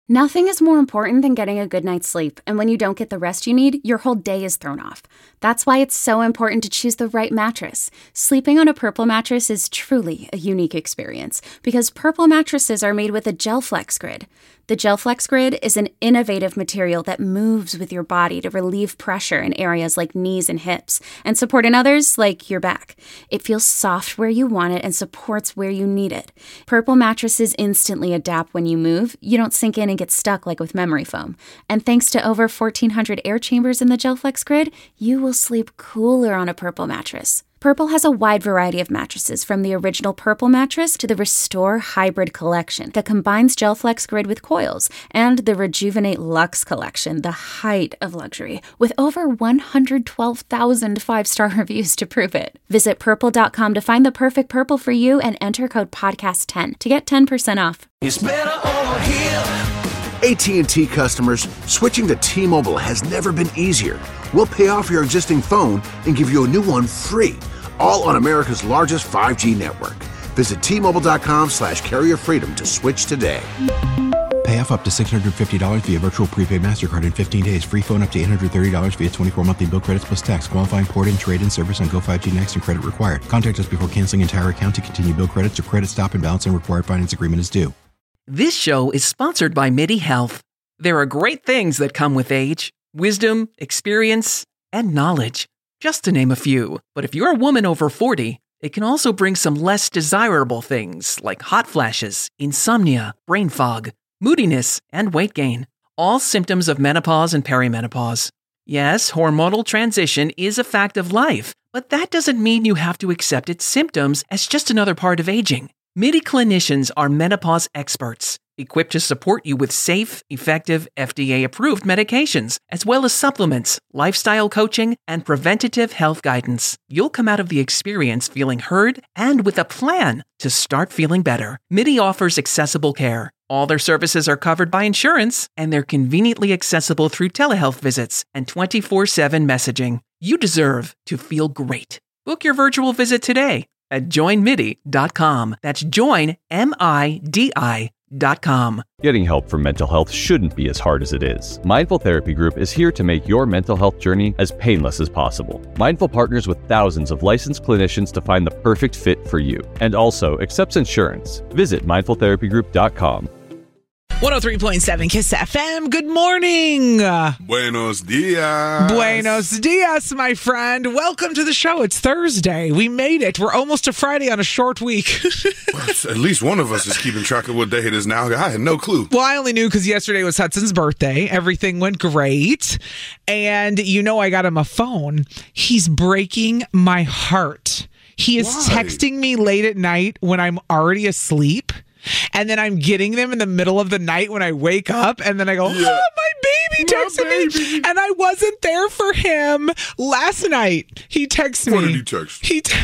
Nothing is more important than getting a good night's sleep, and when you don't get the rest you need, your whole day is thrown off. That's why it's so important to choose the right mattress. Sleeping on a Purple mattress is truly a unique experience because Purple mattresses are made with a GelFlex Grid. The GelFlex Grid is an innovative material that moves with your body to relieve pressure in areas like knees and hips and support in others like your back. It feels soft where you want it and supports where you need it. Purple mattresses instantly adapt when you move. You don't sink in and get stuck like with memory foam. And thanks to over 1,400 air chambers in the GelFlex Grid, you will sleep cooler on a Purple mattress. Purple has a wide variety of mattresses, from the original Purple mattress to the Restore Hybrid collection that combines GelFlex Grid with coils, and the Rejuvenate Luxe collection, the height of luxury, with over 112,000 five-star reviews to prove it. Visit Purple.com to find the perfect Purple for you and enter code podcast10 to get 10% off. It's better over here. AT&T customers, switching to T-Mobile has never been easier. We'll pay off your existing phone and give you a new one free, all on America's largest 5G network. Visit T-Mobile.com/carrier freedom to switch today. Pay off up to $650 via virtual prepaid MasterCard in 15 days. Free phone up to $830 via 24 monthly bill credits plus tax. Qualifying port and trade-in service on Go 5G Next and credit required. Contact us before canceling entire account to continue bill credits or credit stop and balance and required finance agreement is due. This show is sponsored by MIDI Health. There are great things that come with age: wisdom, experience, and knowledge, just to name a few. But if you're a woman over 40, it can also bring some less desirable things like hot flashes, insomnia, brain fog, moodiness, and weight gain, all symptoms of menopause and perimenopause. Yes, hormonal transition is a fact of life, but that doesn't mean you have to accept its symptoms as just another part of aging. MIDI clinicians are menopause experts, equipped to support you with safe, effective, FDA-approved medications, as well as supplements, lifestyle coaching, and preventative health guidance. You'll come out of the experience feeling heard and with a plan to start feeling better. MIDI offers accessible care. All their services are covered by insurance, and they're conveniently accessible through telehealth visits and 24/7 messaging. You deserve to feel great. Book your virtual visit today at joinmidi.com. That's joinmidi.com. Getting help for mental health shouldn't be as hard as it is. Mindful Therapy Group is here to make your mental health journey as painless as possible. Mindful partners with thousands of licensed clinicians to find the perfect fit for you, and also accepts insurance. Visit mindfultherapygroup.com. 103.7 KISS FM. Good morning. Buenos dias. Buenos dias, my friend. Welcome to the show. It's Thursday. We made it. We're almost to Friday on a short week. At least one of us is keeping track of what day it is now. I had no clue. Well, I only knew because yesterday was Hudson's birthday. Everything went great. And you know I got him a phone. He's breaking my heart. He is texting me late at night when I'm already asleep. And then I'm getting them in the middle of the night when I wake up, and then I go, oh, my baby texted me. And I wasn't there for him last night. He texted me. What did he text?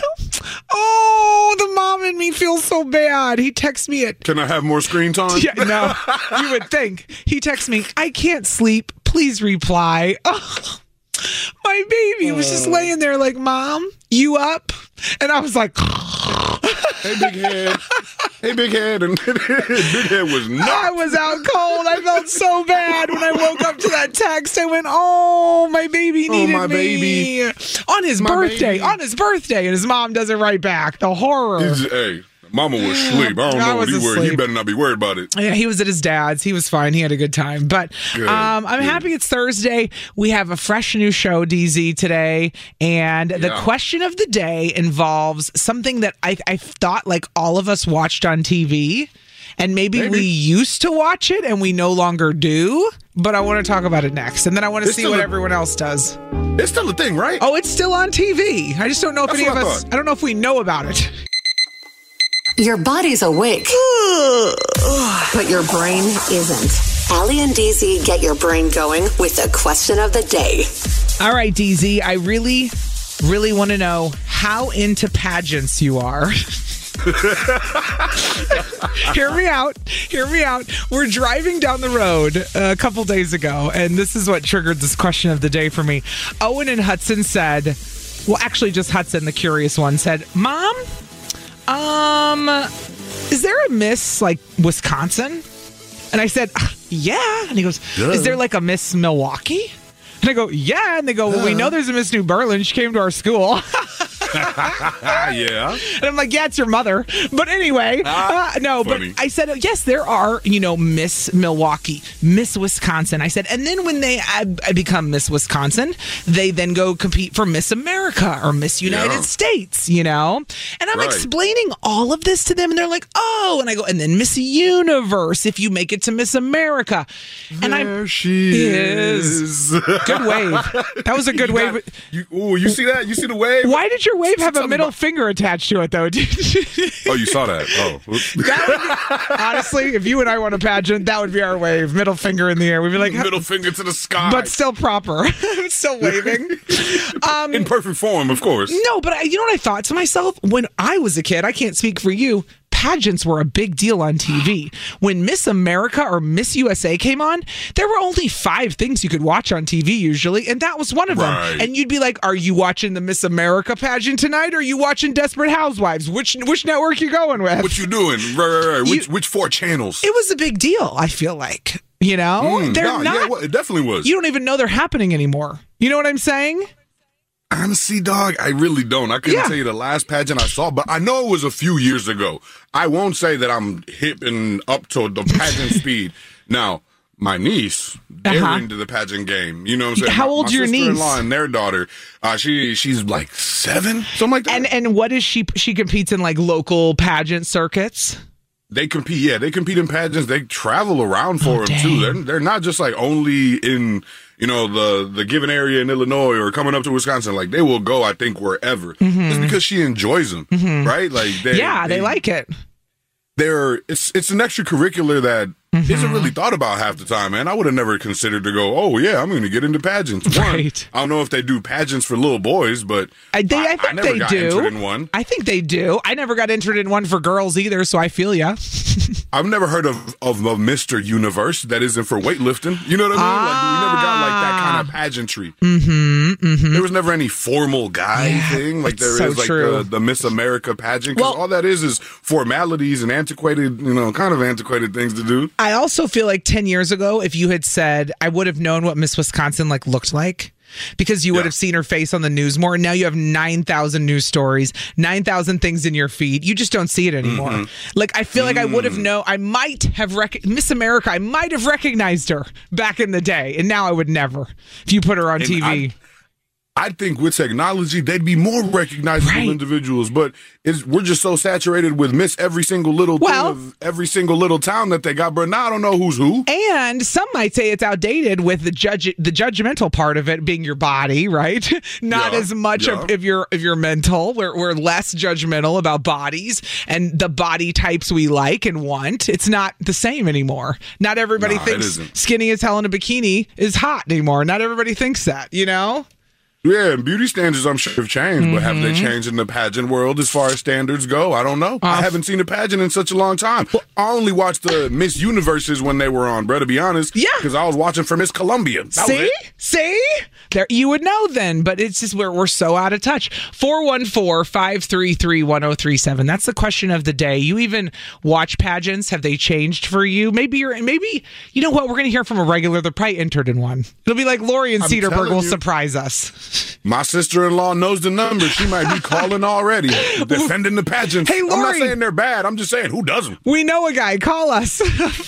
The mom in me feels so bad. He texts me at... Can I have more screen time? Yeah, no, you would think. He texts me, I can't sleep. Please reply. Oh, my baby was just laying there like, Mom, you up? And I was like... Hey, big head. Hey, big head. And big head was not. I was out cold. I felt so bad when I woke up to that text. I went, oh, my baby needed my me. Baby. On his birthday. And his mom doesn't write back. The horror. Hey. Mama was asleep. I don't know what he was. He better not be worried about it. Yeah, he was at his dad's. He was fine. He had a good time. But I'm happy it's Thursday. We have a fresh new show, DZ, today. And the question of the day involves something that I thought like all of us watched on TV. And maybe we used to watch it and we no longer do. But I want to talk about it next. And then I want to see what everyone else does. It's still a thing, right? Oh, it's still on TV. I just don't know if any of us... I don't know if we know about it. Your body's awake, but your brain isn't. Allie and DZ get your brain going with the question of the day. All right, DZ, I really, really want to know how into pageants you are. Hear me out. We're driving down the road a couple days ago, and this is what triggered this question of the day for me. Owen and Hudson said, well, actually just Hudson, the curious one, said, Mom, is there a Miss, like, Wisconsin? And I said, yeah. And he goes, is there like a Miss Milwaukee? And I go, yeah. And they go, well, we know there's a Miss New Berlin. She came to our school. Yeah. And I'm like, yeah, it's your mother. But anyway, no, funny. but I said, yes, there are, Miss Milwaukee, Miss Wisconsin. I said, and then when they become Miss Wisconsin, they then go compete for Miss America or Miss United States, And I'm explaining all of this to them, and they're like, oh, and I go, and then Miss Universe, if you make it to Miss America. And there she is. Good wave. That was a good wave. You see that? You see the wave? Why did your wave have a middle finger attached to it, though? Oh, you saw that? Oh. Honestly, if you and I won a pageant, that would be our wave. Middle finger in the air. We'd be like... Middle finger to the sky. But still proper. Still waving. In perfect form, of course. No, but you know what I thought to myself? When I was a kid, I can't speak for you, pageants were a big deal on TV. When Miss America or Miss USA came on, there were only 5 things you could watch on TV usually, and that was one of them. And you'd be like, are you watching the Miss America pageant tonight, or are you watching Desperate Housewives? Which network you going with? What you doing? Right. Which 4 channels? It was a big deal, I feel like. They're not. Yeah, it definitely was. You don't even know they're happening anymore. You know what I'm saying? Honestly, dog, I really don't. I couldn't tell you the last pageant I saw, but I know it was a few years ago. I won't say that I'm hip and up to the pageant speed. Now, my niece, they're into the pageant game. You know what I'm saying? How old's your niece? My sister-in-law and their daughter, she's like 7, something like that. And what is she? She competes in like local pageant circuits? They compete, they compete in pageants. They travel around for them too. They're not just like only in the given area in Illinois or coming up to Wisconsin. Like they will go, I think, wherever. Just because she enjoys them, right? Like they like it. It's an extracurricular that isn't really thought about half the time, man. I would have never considered to go, oh yeah, I'm going to get into pageants. Right. I don't know if they do pageants for little boys, but I think I never got entered in one. I think they do. I never got entered in one for girls either, so I feel ya. I've never heard of a Mr. Universe that isn't for weightlifting. You know what I mean? Like we never got like that kind of pageantry. There was never any formal guy thing like there is like the Miss America pageant, because all that is formalities and antiquated, kind of antiquated things to do. I also feel like 10 years ago, if you had said, I would have known what Miss Wisconsin looked like, because you would have seen her face on the news more. And now you have 9,000 news stories, 9,000 things in your feed. You just don't see it anymore. Like, I feel like I would have known, I might have Miss America, I might have recognized her back in the day. And now I would never, if you put her on TV. I think with technology, they'd be more recognizable individuals, but we're just so saturated with Miss every single little thing of every single little town that they got, but now I don't know who's who. And some might say it's outdated with the judgmental part of it being your body, right? Not as much of your mental. We're less judgmental about bodies and the body types we like and want. It's not the same anymore. Not everybody thinks skinny as hell in a bikini is hot anymore. Not everybody thinks that, Yeah, and beauty standards, I'm sure, have changed, but have they changed in the pageant world as far as standards go? I don't know. I haven't seen a pageant in such a long time. I only watched the Miss Universes when they were on, bro, to be honest. Yeah. Because I was watching for Miss Columbia. See? There, you would know then, but it's just we're so out of touch. 414-533-1037. That's the question of the day. You even watch pageants? Have they changed for you? Maybe you know what? We're going to hear from a regular. They're probably entered in one. It'll be like Lori and Cedarburg will surprise us. My sister-in-law knows the number. She might be calling already, defending the pageants. Hey, Lori. I'm not saying they're bad. I'm just saying, who doesn't? We know a guy. Call us.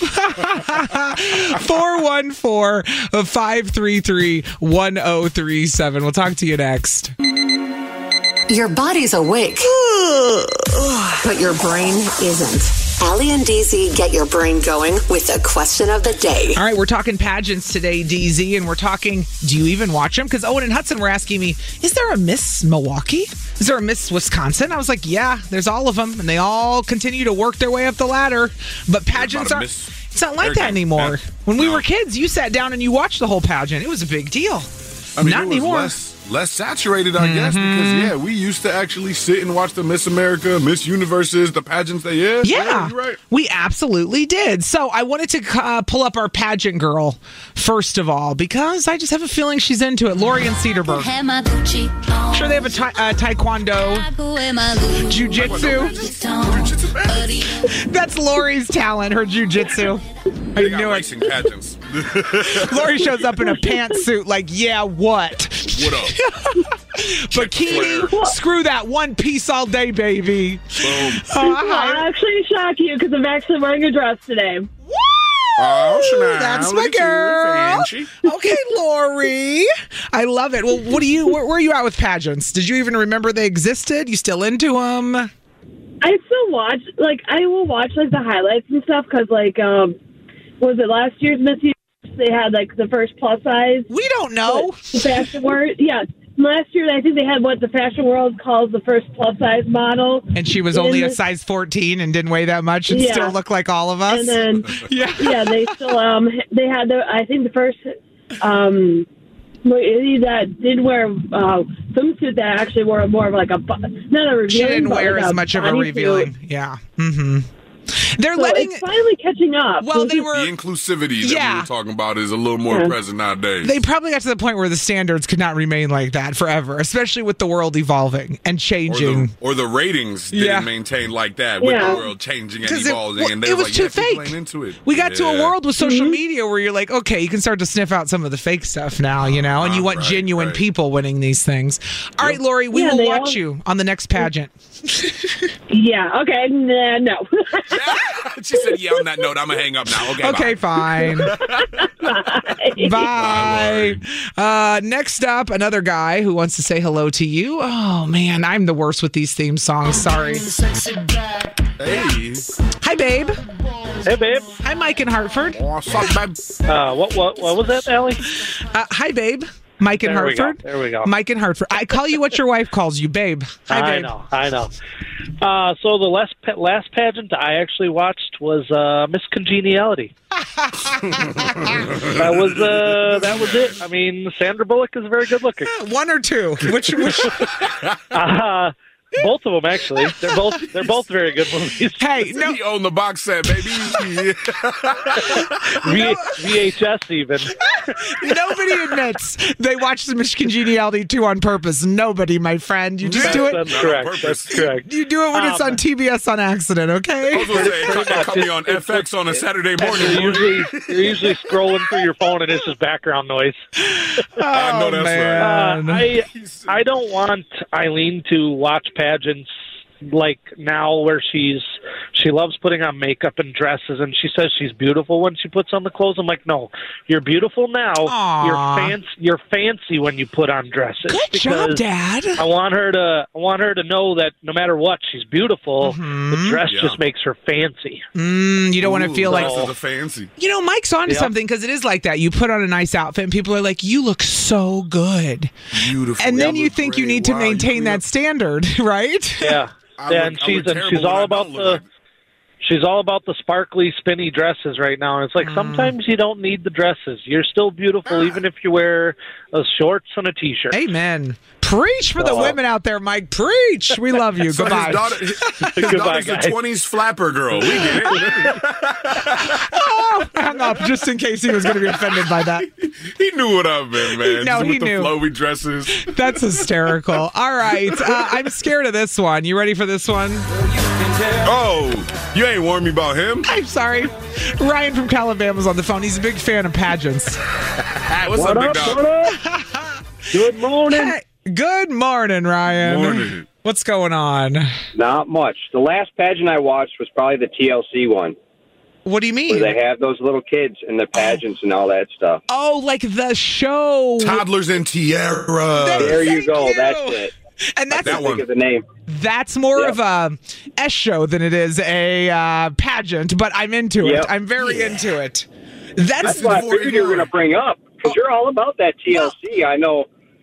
414-533-1037. We'll talk to you next. Your body's awake, but your brain isn't. Allie and DZ get your brain going with the question of the day. All right, we're talking pageants today, DZ, and we're talking, do you even watch them? Because Owen and Hudson were asking me, is there a Miss Milwaukee? Is there a Miss Wisconsin? I was like, yeah, there's all of them, and they all continue to work their way up the ladder. But pageants aren't, it's not like that anymore. When we were kids, you sat down and you watched the whole pageant. It was a big deal. I mean, not anymore. less saturated, I guess, because we used to actually sit and watch the Miss America, Miss Universes, the pageants. Yeah, you're right. We absolutely did. So I wanted to pull up our pageant girl first of all because I just have a feeling she's into it. Lori and Cedarburg. Sure, they have a taekwondo, jiu-jitsu. That's Lori's talent, her jiu-jitsu. I knew it. Pageants. Lori shows up in a pantsuit like, yeah, what? What up? Bikini, screw that, one piece all day, baby. Boom. I'll actually shock you because I'm actually wearing a dress today. Oh, that's my girl. Okay, Lori. I love it. Well, where are you at with pageants? Did you even remember they existed? You still into them? I still watch, I will watch, the highlights and stuff because, was it last year's Miss Universe? They had, the first plus size. We don't know. The fashion world. Yeah. Last year, I think they had what the fashion world calls the first plus size model. And she was only a size 14 and didn't weigh that much and still look like all of us. And then, they still, they had the first, that did wear swimsuit that actually wore more of not a revealing. She didn't wear as much of a revealing. Yeah. Mm-hmm. They're it's finally catching up. Well, they were the inclusivity that we were talking about is a little more present nowadays. They probably got to the point where the standards could not remain like that forever, especially with the world evolving and changing. Or the ratings didn't maintain like that with the world changing and evolving. And it was too fake. Into it. We got to a world with social media where you're like, okay, you can start to sniff out some of the fake stuff now, and you want genuine people winning these things. All right, Lori, we will watch you on the next pageant. Yeah. Okay. No. She said, "Yeah." On that note, I'm gonna hang up now. Okay. Bye. Fine. Bye. Next up, another guy who wants to say hello to you. Oh man, I'm the worst with these theme songs. Sorry. Hey. Hi, babe. Hey, babe. Hi, Mike in Hartford. What's up, babe? What was that, Allie? Hi, babe. Mike in Hartford. There we go. Mike in Hartford. I call you what your wife calls you, babe. Hi, babe. I know. So the last pageant I actually watched was Miss Congeniality. That was it. I mean, Sandra Bullock is very good looking. One or two? Which? Both of them, actually. They're both very good movies. Hey, no, he owned the box set, baby. VHS even. Nobody admits they watched the Miss Congeniality 2 on purpose. Nobody, my friend. You just do it. That's correct. That's correct. You do it when it's on TBS on accident, okay? I was going to say, it caught me on FX on a Saturday morning. You're usually scrolling through your phone and it's just background noise. I know that's right. I don't want Eileen to watch pageants like now where she loves putting on makeup and dresses and she says she's beautiful when she puts on the clothes. I'm like, no, you're beautiful now. Aww. You're fancy when you put on dresses. Good job, Dad. I want her to know that no matter what, she's beautiful. The dress just makes her fancy. You don't want to feel like a fancy. Mike's onto something because it is like that. You put on a nice outfit and people are like, you look so good. Beautiful. And then you think you need to maintain that standard, right? Yeah. And she's all about the sparkly, spinny dresses right now. And it's like sometimes you don't need the dresses. You're still beautiful even if you wear shorts and a T-shirt. Amen. Preach for the women out there, Mike. Preach. We love you. So Goodbye. His daughter's a 20s flapper girl. We get it. Hung up just in case he was going to be offended by that. He knew what I meant, man. No, he with knew. The flowy dresses. That's hysterical. All right. I'm scared of this one. You ready for this one? Oh, you ain't warned me about him? I'm sorry. Ryan from Calabama's on the phone. He's a big fan of pageants. What's up, big dog? Good morning. Hey, good morning, Ryan. Morning. What's going on? Not much. The last pageant I watched was probably the TLC one. What do you mean? Where they have those little kids in the pageants and all that stuff. Oh, like the show. Toddlers and Tiara. There you go. That's it. And that's that one. Think of the name. That's more of a S show than it is a pageant, but I'm into it. I'm very into it. That's what I figured you were going to bring up because you're all about that TLC. I know.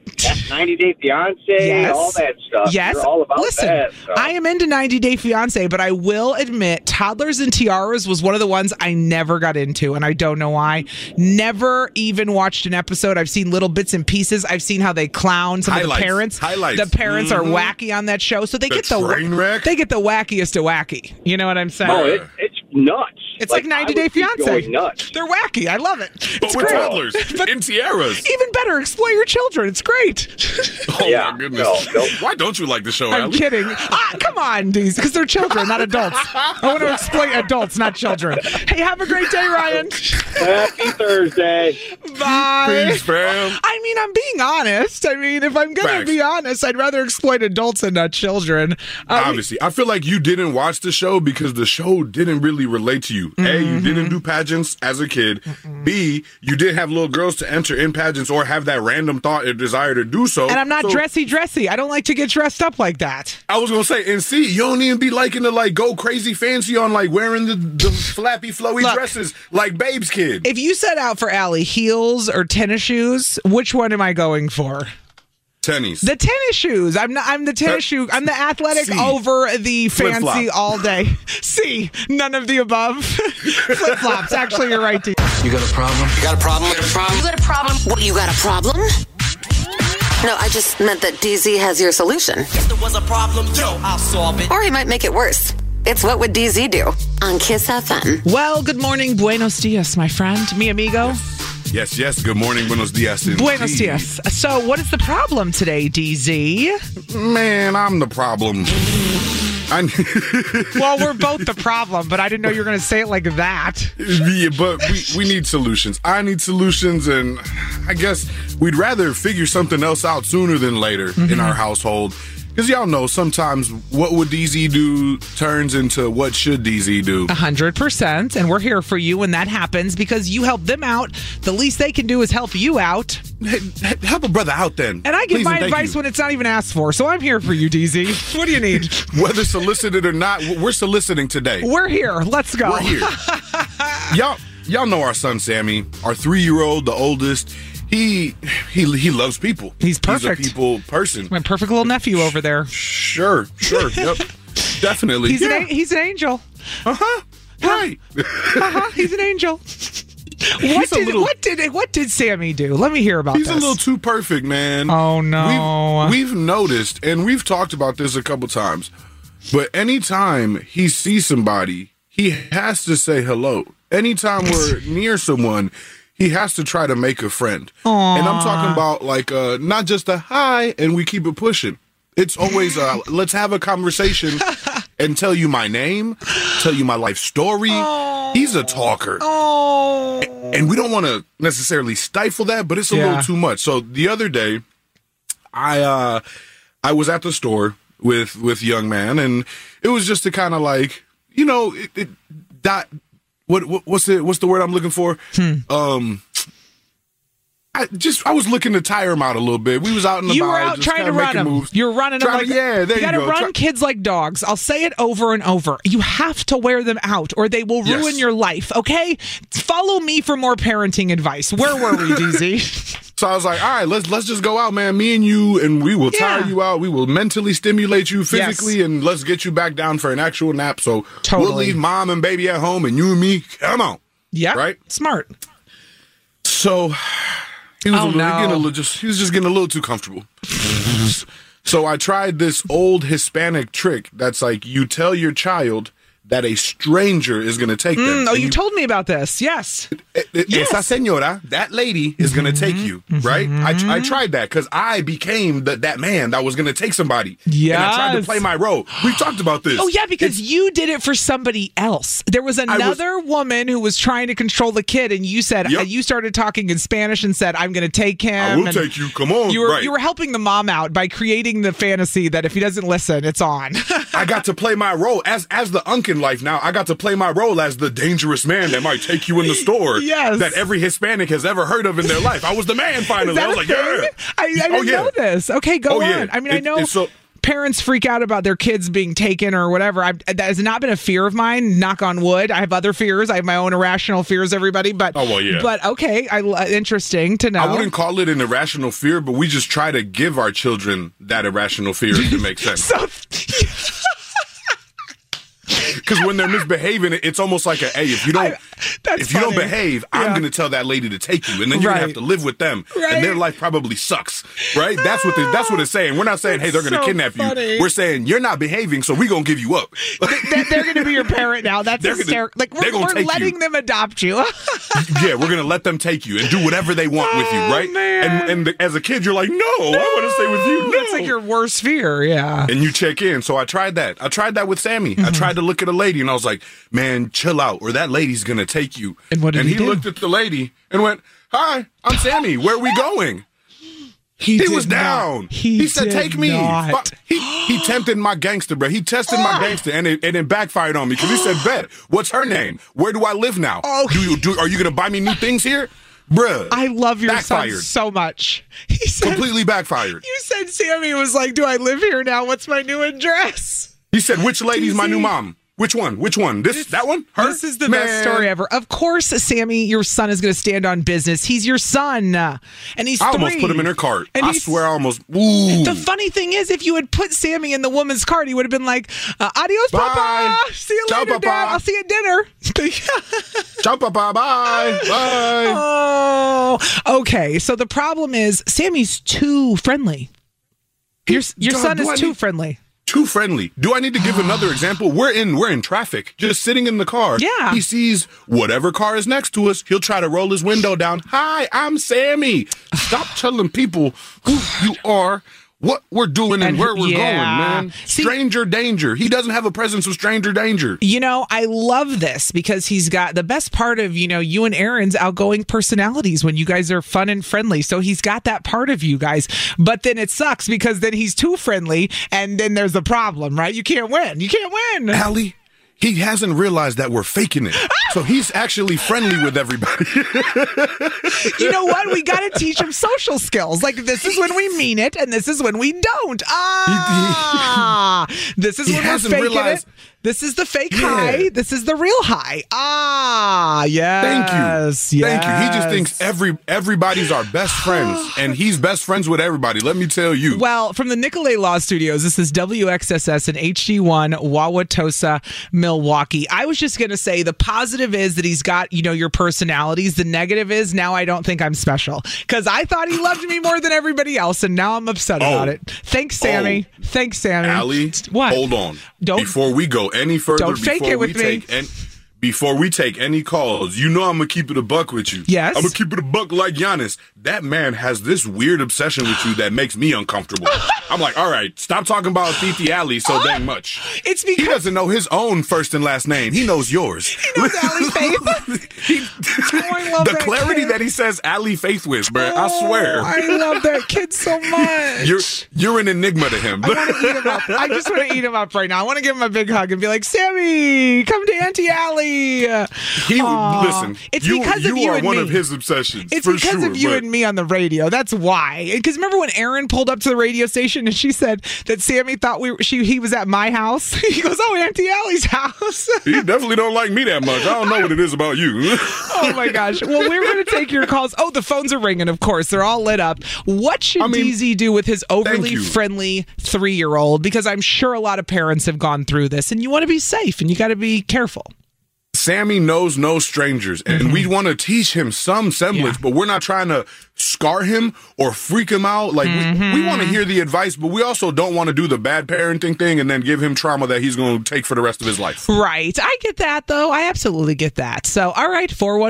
90 Day Fiance, Yes. all that stuff. Yes. You're all about Listen, that. So. I am into 90 Day Fiance, but I will admit Toddlers and Tiaras was one of the ones I never got into, and I don't know why. Never even watched an episode. I've seen little bits and pieces. I've seen how they clown some of the parents. Highlights. The parents are wacky on that show, so they get the wackiest of wacky. You know what I'm saying? Oh, it's nuts. It's like 90 Day Fiance. Nuts. They're wacky. I love it. But It's with great. toddlers in tiaras. Even better, exploit your children. It's great. Oh, my goodness. No. Why don't you like the show, I'm Allie? kidding. Come on, these, because they're children, not adults. I want to exploit adults, not children. Hey, have a great day, Ryan. Happy Thursday. Bye. Peace, fam. I mean, I'm being honest. I mean, if I'm going to Facts. be honest, I'd rather exploit adults and not children. Obviously, I feel like you didn't watch the show because the show didn't really relate to you. A, you didn't do pageants as a kid. B, you didn't have little girls to enter in pageants or have that random thought or desire to do so. And I'm not dressy. I don't like to get dressed up like that. I was gonna say, and C, you don't even be liking to like go crazy fancy on like wearing the flappy flowy dresses like Babe's kid. If you set out for Allie, heels or tennis shoes, which one am I going for? Tennies. The tennis shoes. I'm the tennis shoe. I'm the athletic C. over the fancy Flip-flop. all day. C. None of the above. Flip flops. Actually, you're right. You got a problem? You got a problem? You got a problem? You got a problem? What, you got a problem? No, I just meant that DZ has your solution. If there was a problem, yo, I'll solve it. Or he might make it worse. It's What Would DZ Do on Kiss FM. Well, good morning. Buenos dias, my friend. Mi amigo. Yes. Good morning. Buenos dias. Indeed. Buenos dias. So, what is the problem today, DZ? Man, I'm the problem. Well, we're both the problem, but I didn't know you were going to say it like that. Yeah, but we need solutions. I need solutions, and I guess we'd rather figure something else out sooner than later in our household. Because y'all know sometimes what would DZ do turns into what should DZ do. 100%. And we're here for you when that happens because you help them out. The least they can do is help you out. Help a brother out then. And I give Please my and thank advice you. when it's not even asked for. So I'm here for you, DZ. What do you need? Whether solicited or not, we're soliciting today. We're here. Let's go. We're here. Y'all know our son Sammy, our 3-year-old, the oldest. He loves people. He's perfect. He's a people person. My perfect little nephew over there. Sure. Yep. Definitely. He's an angel. Right. He's an angel. What did Sammy do? Let me hear about He's this. a little too perfect, man. Oh no. We've noticed, and we've talked about this a couple times, but anytime he sees somebody, he has to say hello. Anytime we're near someone, he has to try to make a friend. Aww. And I'm talking about like not just a hi and we keep it pushing. It's always let's have a conversation and tell you my name, tell you my life story. Aww. He's a talker. Oh. And we don't want to necessarily stifle that, but it's a little too much. So the other day, I was at the store with young man, and it was just to kind of like, you know, what's the word I'm looking for? I was looking to tire him out a little bit. We was out in the You were out trying to run them. You're running them like there you gotta go. run kids like dogs. I'll say it over and over. You have to wear them out, or they will ruin your life. Okay, follow me for more parenting advice. Where were we, DZ? So I was like, all right, let's just go out, man. Me and you, and we will tire you out. We will mentally stimulate you physically, and let's get you back down for an actual nap. So we'll leave mom and baby at home, and you and me, come on. Yeah, right. Smart. So he was he was just getting a little too comfortable. So I tried this old Hispanic trick that's like you tell your child that a stranger is going to take them. Oh, you told me about this. Yes. Esa señora, that lady, is going to take you, right? I tried that because I became that man that was going to take somebody. Yes. And I tried to play my role. We talked about this. Oh, yeah, because you did it for somebody else. There was another woman who was trying to control the kid, and you said, you started talking in Spanish and said, I'm going to take him. I will take you. Come on. You were helping the mom out by creating the fantasy that if he doesn't listen, it's on. I got to play my role as the uncle in life now. I got to play my role as the dangerous man that might take you in the store. Yes. That every Hispanic has ever heard of in their life. I was the man finally. I was like, yeah. I didn't know this. Okay, go on. Yeah. I mean, I know parents freak out about their kids being taken or whatever. That has not been a fear of mine. Knock on wood. I have other fears. I have my own irrational fears. Everybody, but But okay, interesting to know. I wouldn't call it an irrational fear, but we just try to give our children that irrational fear to make sense. Because when they're misbehaving, it's almost like if you don't behave, I'm going to tell that lady to take you, and then you're going to have to live with them, and their life probably sucks, right? That's what it's saying. We're not saying, hey, they're going to kidnap you. We're saying you're not behaving, so we're going to give you up. They're going to be your parent now. That's hysterical. Like we're letting them adopt you. Yeah, we're going to let them take you and do whatever they want with you, right? And as a kid, you're like, no, I want to stay with you. No. That's like your worst fear, yeah. And you check in. So I tried that. I tried that with Sammy. I tried to look at a lady, and I was like, man, chill out, or that lady's going to take you. And what did he do? Looked at the lady and went, hi, I'm Sammy. Where are we going? He was down. He said, take me. He tempted my gangster, bro. He tested my gangster, and it backfired on me because he said, bet, what's her name? Where do I live now? Are you going to buy me new things here? Bruh. I love your son so much. He said, completely backfired. You said Sammy was like, do I live here now? What's my new address? He said, which lady's my new mom? Which one? That one? Her? This is the best story ever. Of course, Sammy, your son is going to stand on business. He's your son. And he's 3. I almost put him in her cart. And I swear I almost... Ooh. The funny thing is, if you had put Sammy in the woman's cart, he would have been like, adios, bye. Papa. See you later, Papa. Dad. I'll see you at dinner. Ciao, Papa. Bye. Bye. Oh, okay. So the problem is, Sammy's too friendly. Your son is too friendly. Too friendly. Do I need to give another example? We're in traffic, just sitting in the car. Yeah. He sees whatever car is next to us. He'll try to roll his window down. Hi, I'm Sammy. Stop telling people who you are, what we're doing, and where we're going, man. Stranger danger. He doesn't have a presence of stranger danger. You know, I love this because he's got the best part of, you and Aaron's outgoing personalities when you guys are fun and friendly. So he's got that part of you guys. But then it sucks because then he's too friendly and then there's a problem, right? You can't win. Allie, he hasn't realized that we're faking it. So he's actually friendly with everybody. You know what? We got to teach him social skills. Like, this is when we mean it, and this is when we don't. This is when we're faking it. This is the fake high. This is the real high. Yes. Thank you. Thank you. He just thinks everybody's our best friends, and he's best friends with everybody. Let me tell you. Well, from the Nicolay Law Studios, this is WXSS and HD1 Wauwatosa, Milwaukee. I was just going to say the positive is that he's got, your personalities. The negative is now I don't think I'm special because I thought he loved me more than everybody else, and now I'm upset about it. Thanks, Sammy. Thanks, Sammy. Allie, what? Hold on. Before we go any further, don't fake it with me. Before we take any calls, I'm going to keep it a buck with you. Yes. I'm going to keep it a buck like Giannis. That man has this weird obsession with you that makes me uncomfortable. I'm like, all right, stop talking about Titi Allie so dang much. It's because he doesn't know his own first and last name. He knows yours. He knows Allie Faith. The clarity that he says Allie Faith with, bro. I swear. I love that kid so much. You're an enigma to him. I want to eat him up. I just want to eat him up right now. I want to give him a big hug and be like, Sammy, come to Auntie Allie. Listen. It's because of you are and one me. of his obsessions. It's because of you and me on the radio. That's why. Because remember when Aaron pulled up to the radio station and she said that Sammy thought he was at my house? He goes, oh, Auntie Allie's house. He definitely don't like me that much. I don't know what it is about you. Oh my gosh. Well, we're going to take your calls. Oh, the phones are ringing, of course. They're all lit up. What should DZ do with his overly friendly 3-year-old? Because I'm sure a lot of parents have gone through this, and you want to be safe and you got to be careful. Sammy knows no strangers, and we want to teach him some semblance, but we're not trying to scar him or freak him out. Like, we want to hear the advice, but we also don't want to do the bad parenting thing and then give him trauma that he's going to take for the rest of his life. Right. I get that, though. I absolutely get that. So, all right,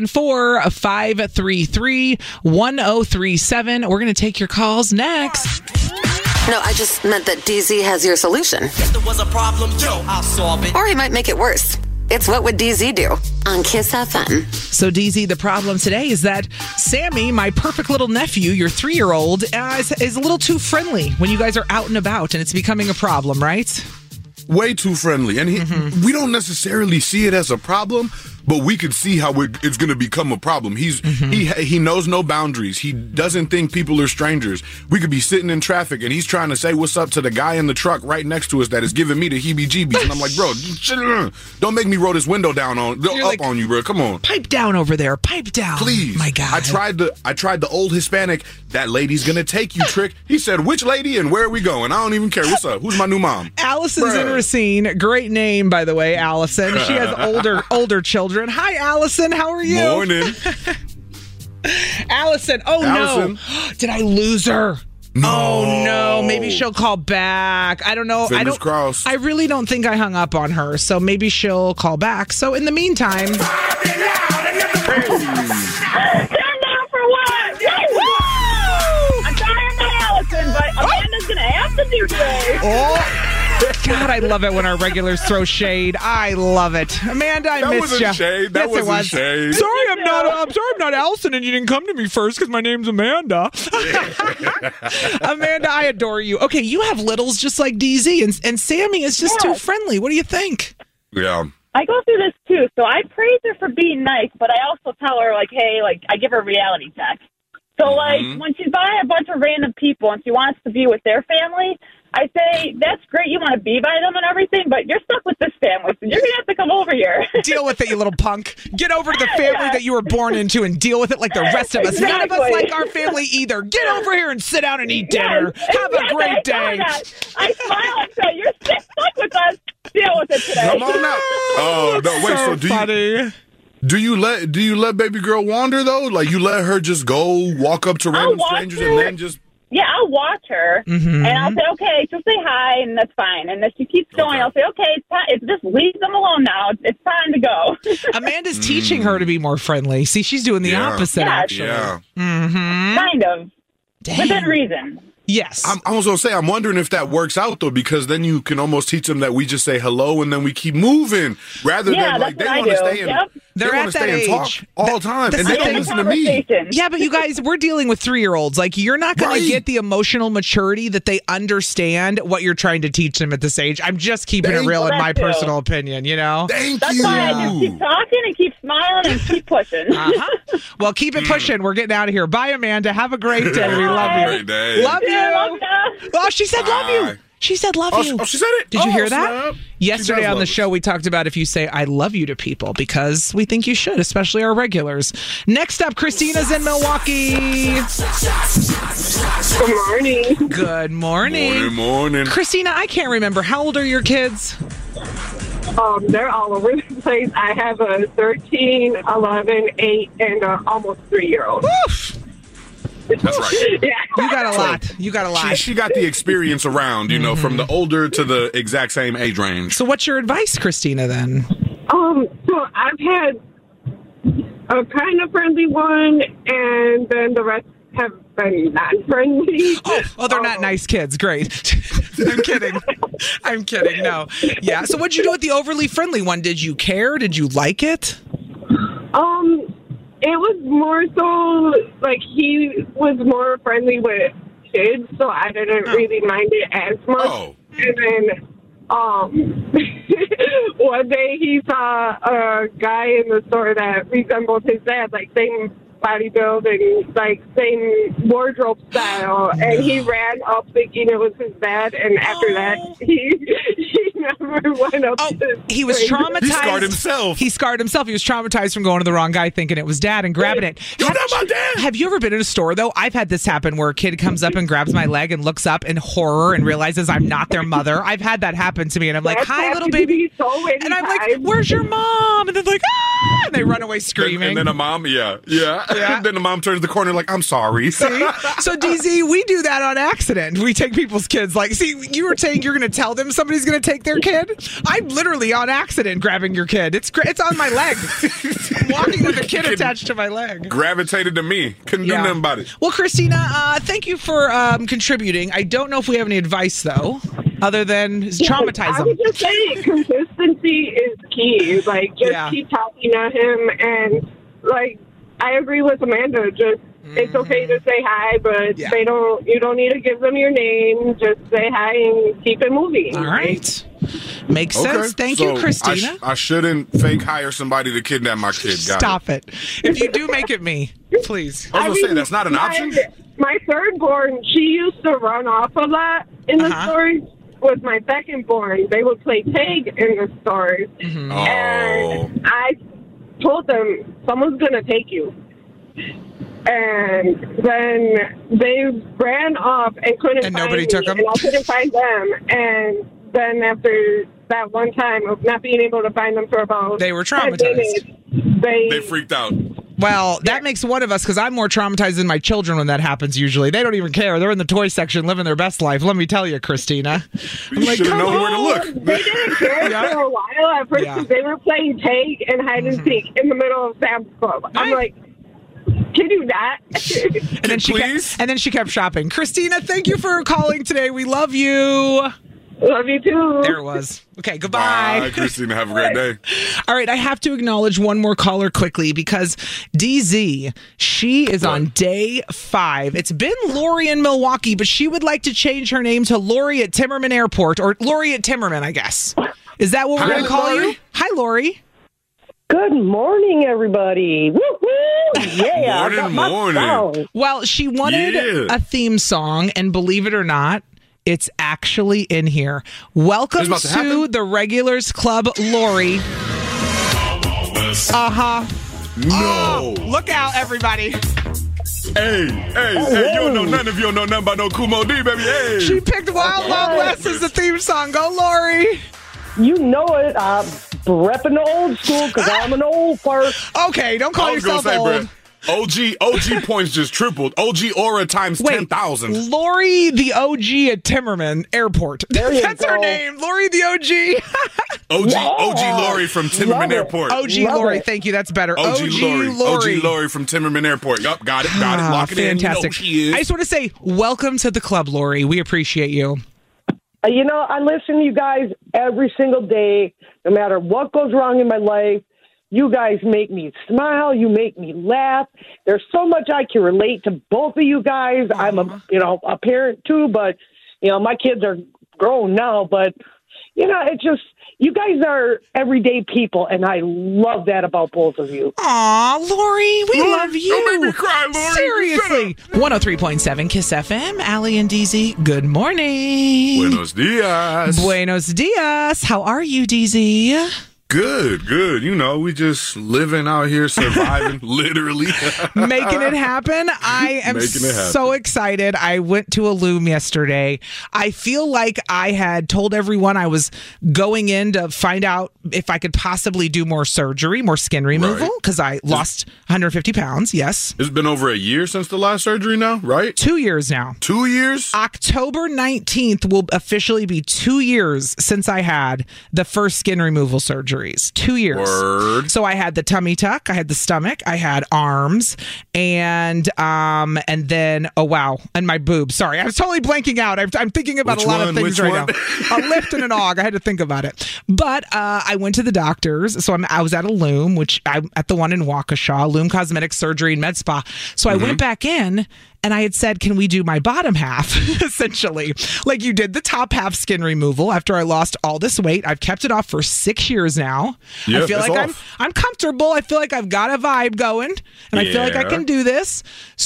414-533-1037. We're going to take your calls next. No, I just meant that DZ has your solution. If there was a problem, I'll solve it. Or he might make it worse. It's What Would DZ Do on Kiss FM. So, DZ, the problem today is that Sammy, my perfect little nephew, your 3-year-old, is a little too friendly when you guys are out and about, and it's becoming a problem, right? Way too friendly. And we don't necessarily see it as a problem, but we could see how it's going to become a problem. He knows no boundaries. He doesn't think people are strangers. We could be sitting in traffic and he's trying to say what's up to the guy in the truck right next to us that is giving me the heebie-jeebies. And I'm like, bro, don't make me roll this window down on you, bro. Come on. Pipe down over there. Pipe down. Please. My God. I tried the old Hispanic, that lady's going to take you trick. He said, which lady and where are we going? I don't even care. What's up? Who's my new mom? Allison's in Racine. Great name, by the way, Allison. She has older children. Hi, Allison. How are you? Morning. Allison. Oh, no. Did I lose her? No. Oh, no. Maybe she'll call back. I don't know. Fingers crossed. I really don't think I hung up on her, so maybe she'll call back. So in the meantime... Turn down for what? I'm sorry I'm not Allison, but Amanda's going to have to do today. Oh, God, I love it when our regulars throw shade. I love it. Amanda, I missed you. That wasn't shade. That wasn't shade. Sorry, I'm not Allison, and you didn't come to me first because my name's Amanda. Amanda, I adore you. Okay, you have littles just like DZ, and Sammy is just too friendly. What do you think? Yeah. I go through this too, so I praise her for being nice, but I also tell her, like, hey, like, I give her a reality check. So, like, when she's by a bunch of random people and she wants to be with their family, I say, that's great, you want to be by them and everything, but you're stuck with this family, so you're going to have to come over here. Deal with it, you little punk. Get over to the family that you were born into and deal with it like the rest of us. None of us like our family either. Get over here and sit down and eat dinner. Have a great day. I smile and say, you're stuck with us. Deal with it today. Come on out. Oh, no, wait, so do you let baby girl wander, though? Like, you let her just go walk up to random strangers and then just... Yeah, I'll watch her, and I'll say, okay, she'll say hi, and that's fine. And if she keeps going, I'll say, okay, it's time. Just leave them alone now. It's time to go. Amanda's teaching her to be more friendly. See, she's doing the opposite, actually. Yeah. Kind of. Dang. Within reason. Yes. I was going to say, I'm wondering if that works out, though, because then you can almost teach them that we just say hello and then we keep moving rather than, like, they want to stay in. Yep. They're at that age. Talk all the time, and they don't listen to me. Yeah, but you guys, we're dealing with 3-year-olds. Like, you're not going to get the emotional maturity that they understand what you're trying to teach them at this age. I'm just keeping it real in my personal opinion, you know? That's why I just keep talking and keep smiling and keep pushing. Well, keep it pushing. We're getting out of here. Bye, Amanda. Have a great day. We love you. Great day. Love you. Oh, she said love you. She said love you. Oh, she said it? Did you hear that? Snap. Yesterday on the show, we talked about if you say I love you to people because we think you should, especially our regulars. Next up, Christina's in Milwaukee. Good morning. Good morning. Morning. Christina, I can't remember. How old are your kids? They're all over the place. I have a 13, 11, 8, and almost 3-year-old. Woof. That's right. Yeah. You got a lot. You got a lot. She got the experience around, you know, from the older to the exact same age range. So what's your advice, Christina, then? So I've had a kind of friendly one, and then the rest have been non-friendly. Oh, they're not nice kids. Great. I'm kidding. I'm kidding. No. Yeah. So what'd you do with the overly friendly one? Did you care? Did you like it? It was more so, like, he was more friendly with kids, so I didn't really mind it as much. Oh. And then, one day he saw a guy in the store that resembled his dad, like, same body build and, like, same wardrobe style, and he ran up thinking it was his dad, and after that, he never went up to he was traumatized. He scarred himself. He scarred himself. He was traumatized from going to the wrong guy thinking it was dad and grabbing it. You're not my dad! Have you ever been in a store, though? I've had this happen where a kid comes up and grabs my leg and looks up in horror and realizes I'm not their mother. I've had that happen to me, and I'm like, hi, little baby. And I'm like, where's your mom? And they're like, ah! And they run away screaming. And then a mom, yeah. Then the mom turns the corner like, I'm sorry. See? So, DZ, we do that on accident. We take people's kids. Like, see, you were saying you're going to tell them somebody's going to take their kid? I'm literally on accident grabbing your kid. It's on my leg. I'm walking with a kid attached to my leg. Gravitated to me. Couldn't do nothing about it. Well, Christina, thank you for contributing. I don't know if we have any advice, though, other than traumatize them. I would just say consistency is key. Like, just keep talking to him, and, like, I agree with Amanda. Just it's okay to say hi, but you don't need to give them your name. Just say hi and keep it moving. All right. Makes sense. Thank you, Christina. I shouldn't fake hire somebody to kidnap my kid. Stop it. If you do, make it me, please. I was going to say, that's not an option. My third born, she used to run off a lot in the stories. With my second born, they would play tag in the stories. Mm-hmm. And I told them, someone's going to take you. And then they ran off and couldn't find nobody me, took them? and I couldn't find them. And then after that one time of not being able to find them for about they were 10 traumatized. minutes, they freaked out. Well, that makes one of us because I'm more traumatized than my children when that happens usually. They don't even care. They're in the toy section living their best life. Let me tell you, Christina. You should have known where to look. They didn't care for a while at first because they were playing tag and hide and seek in the middle of Sam's Club. I'm like, can you not? and then she kept shopping. Christina, thank you for calling today. We love you. Love you too. There it was. Okay, goodbye. Bye, Christina. Have a great day. All right, I have to acknowledge one more caller quickly because DZ, she is on day 5. It's been Lori in Milwaukee, but she would like to change her name to Lori at Timmerman Airport, or Lori at Timmerman, I guess. Is that what we're going to call you? Hi, Lori. Good morning, everybody. Woo-hoo! Yeah. Morning. Well, she wanted a theme song, and believe it or not, it's actually in here. Welcome to the Regulars Club, Lori. No. Oh, look out, everybody. Hey, you don't know nothing if you don't know nothing about no Kumo D, baby. Hey. She picked Wild Wild West as the theme song. Go, Lori. You know it. I'm repping the old school because I'm an old fart. Okay, don't call yourself old. Brett, OG points just tripled. OG Aura times 10,000. Lori the OG at Timmerman Airport. That's her name. Lori the OG. OG Lori from Timmerman Airport. OG Lori, thank you. That's better. OG Lori from Timmerman Airport. Yup, got it. Lock it in. Fantastic. You know she is. I just want to say, welcome to the club, Lori. We appreciate you. You know, I listen to you guys every single day, no matter what goes wrong in my life. You guys make me smile. You make me laugh. There's so much I can relate to both of you guys. I'm a parent too, but my kids are grown now. But it's just you guys are everyday people, and I love that about both of you. Aw, Lori, we love you. Don't make me cry, Lori. Seriously. 103.7 Kiss FM. Allie and DZ, good morning. Buenos dias. Buenos dias. How are you, DZ? Good. We just living out here, surviving, literally. Making it happen. I am so excited. I went to a Loom yesterday. I feel like I had told everyone I was going in to find out if I could possibly do more surgery, more skin removal, because I lost 150 pounds, yes. It's been over a year since the last surgery now, right? 2 years now. 2 years? October 19th will officially be 2 years since I had the first skin removal surgery. 2 years. Word. So I had the tummy tuck, I had the stomach, I had arms, and then and my boobs. Sorry, I was totally blanking out. I'm thinking about a lot of things right now. A lift and an og. I had to think about it. But I went to the doctors. So I was at a Loom, at the one in Waukesha, Loom Cosmetic Surgery and Med Spa. So I went back in. And I had said, can we do my bottom half, essentially? Like you did the top half skin removal after I lost all this weight. I've kept it off for 6 years now. Yep, I feel like I'm comfortable. I feel like I've got a vibe going. And I feel like I can do this.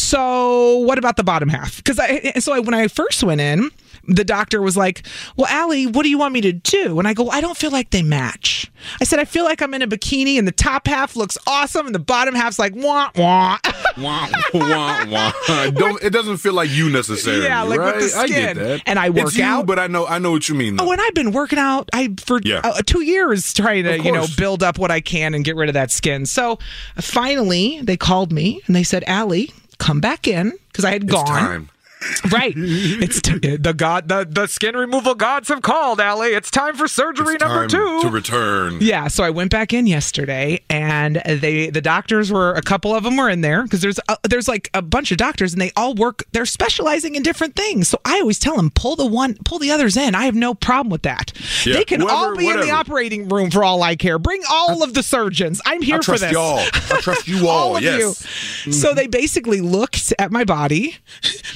So what about the bottom half? Because when I first went in, the doctor was like, well, Allie, what do you want me to do? And I go, I don't feel like they match. I said, I feel like I'm in a bikini and the top half looks awesome and the bottom half's like, wah, wah. Wah, wah, wah. It doesn't feel like you necessarily. Yeah, like right? with the skin. I get that. And I work out. But I know what you mean, though. Oh, and I've been working out for 2 years trying to, build up what I can and get rid of that skin. So finally, they called me and they said, Allie, come back in, because I had gone. Time. Right. It's the skin removal gods have called, Allie. It's time for surgery number 2. To return. Yeah, so I went back in yesterday, and the doctors a couple of them were in there, because there's like a bunch of doctors, and they're specializing in different things. So I always tell them, pull the others in. I have no problem with that. Yeah. They can all be in the operating room for all I care. Bring all of the surgeons. I'm here for this. I trust you all. All of you. So they basically looked at my body.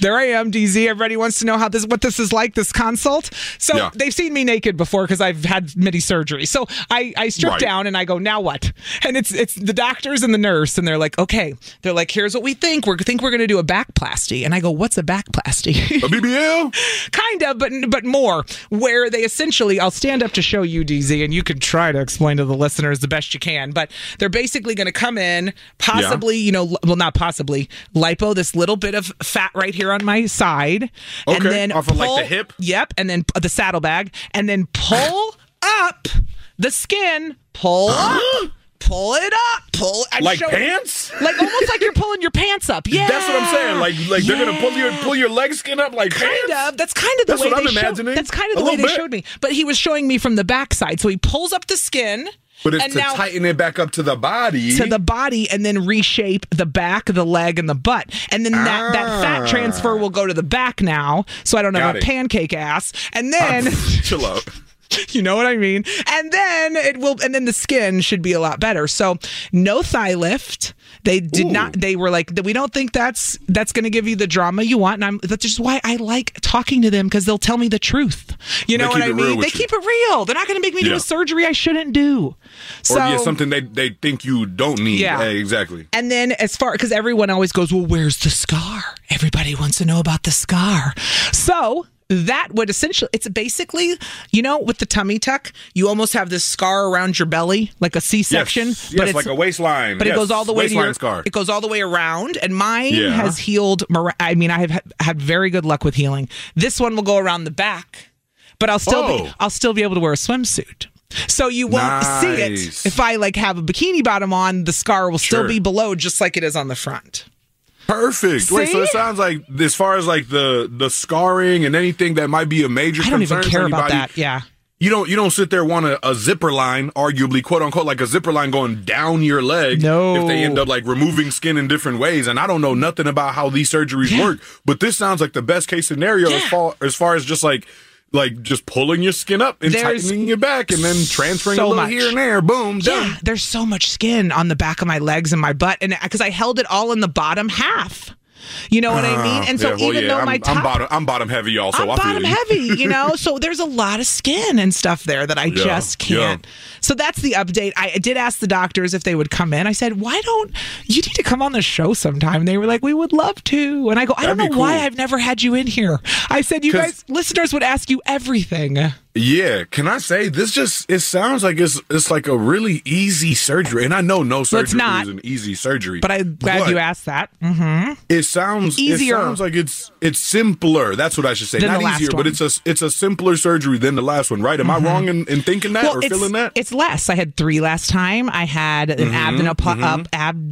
There I am, DZ. Everybody wants to know what this is like, this consult. So they've seen me naked before because I've had mini surgery. So I strip down and I go, now what? And it's the doctors and the nurse, and they're like, okay. They're like, here's what we think. We think we're going to do a backplasty. And I go, what's a backplasty? A BBL? Kind of, but more. Where they essentially, I'll stand up to show you, DZ, and you can try to explain to the listeners the best you can. But they're basically going to come in, possibly, not possibly, lipo this little bit of fat right here on my side. Okay, and then off of like the hip? Yep, and then the saddlebag, and then pull up the skin, pull up. Pull it up. Like pants? Like almost like you're pulling your pants up. Yeah. That's what I'm saying. Like they're going to pull your leg skin up like pants? Kind of. That's kind of the way they showed me. That's kind of the way they showed me. But he was showing me from the backside. So he pulls up the skin. But it's to tighten it back up to the body. To the body and then reshape the back, the leg, and the butt. And then that fat transfer will go to the back now. So I don't have a pancake ass. And then... Chill out. You know what I mean? And then the skin should be a lot better. So no thigh lift. They did not. They were like, we don't think that's going to give you the drama you want. And that's just why I like talking to them, because they'll tell me the truth. You know what I mean? They keep it real. They're not going to make me do a surgery I shouldn't do. Or something they think you don't need. Yeah, exactly. And then because everyone always goes, well, where's the scar? Everybody wants to know about the scar. So that would essentially, it's basically, with the tummy tuck, you almost have this scar around your belly, like a C-section. Yes, but it's like a waistline. But it goes all the way to your scar. It goes all the way around, and mine has healed. I mean, I have had very good luck with healing. This one will go around the back, but I'll still be able to wear a swimsuit. So you won't see it if I have a bikini bottom on. The scar will still be below, just like it is on the front. Perfect. See? Wait, so it sounds like, as far as the scarring and anything that might be a major concern, I don't even care about that. Yeah. You don't sit there want a zipper line, arguably, quote unquote, like a zipper line going down your leg. No. If they end up removing skin in different ways. And I don't know nothing about how these surgeries work, but this sounds like the best case scenario as far as just just pulling your skin up and tightening your back and then transferring a little here and there. Boom, done. Yeah, there's so much skin on the back of my legs and my butt, and because I held it all in the bottom half. You know what I mean? And so though my top... I'm bottom heavy also. I'm bottom heavy, so there's a lot of skin and stuff there that I just can't. So that's the update. I did ask the doctors if they would come in. I said, why don't you need to come on the show sometime? And they were like, we would love to. And I go, I don't know why I've never had you in here. I said, you guys, listeners would ask you everything. Yeah, can I say it sounds like it's like a really easy surgery, and I know no surgery is an easy surgery. But I'm glad you asked that. Mm-hmm. It sounds easier. It sounds like it's simpler. That's what I should say. Not easier, but it's a simpler surgery than the last one, right? Am I wrong in thinking that or feeling that? It's less. I had 3 last time. I had an abdominoplasty.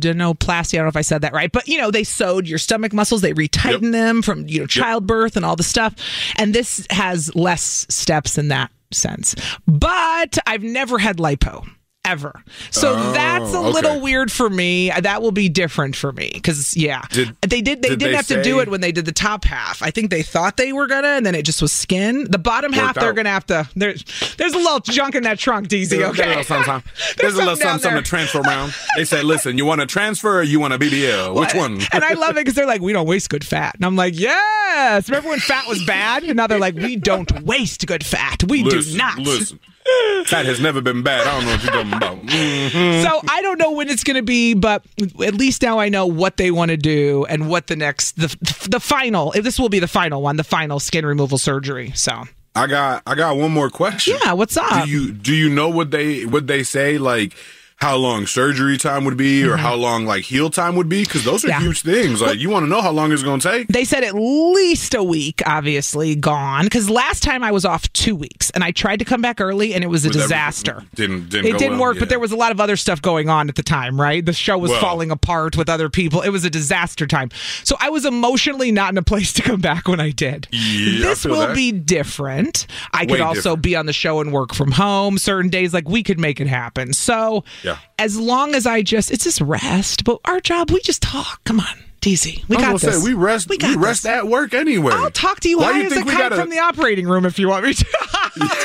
I don't know if I said that right, but they sewed your stomach muscles. They retighten them from childbirth and all the stuff. And this has less steps in that sense. But I've never had lipo. Ever. So that's a little weird for me. That will be different for me because they didn't have to do it when they did the top half. I think they thought they were gonna, and then it just was skin. The bottom half they're gonna have to. There's a little junk in that trunk, DZ. Okay, there's a little something to transfer around. They say, listen, you want to transfer or you want a BBL? Which one? And I love it because they're like, we don't waste good fat, and I'm like, yes. Remember when fat was bad, and now they're like, we don't waste good fat. We do not. Listen. That has never been bad. I don't know what you're talking about. Mm-hmm. So I don't know when it's going to be, but at least now I know what they want to do and what the next, the final. This will be the final one, the final skin removal surgery. So I got one more question. Yeah, what's up? Do you know what they say, like how long surgery time would be or how long heal time would be? Because those are huge things. You want to know how long it's going to take? They said at least a week, obviously, gone. Because last time I was off 2 weeks and I tried to come back early and it was a disaster. It didn't work, but there was a lot of other stuff going on at the time, right? The show was falling apart with other people. It was a disaster time. So I was emotionally not in a place to come back when I did. Yeah, this will be different. I could also be on the show and work from home certain days. We could make it happen. So as long as it's just rest. But our job, we just talk. Come on, DZ. We got this. We rest at work anyway. I'll talk to you high as a kite from the operating room if you want me to.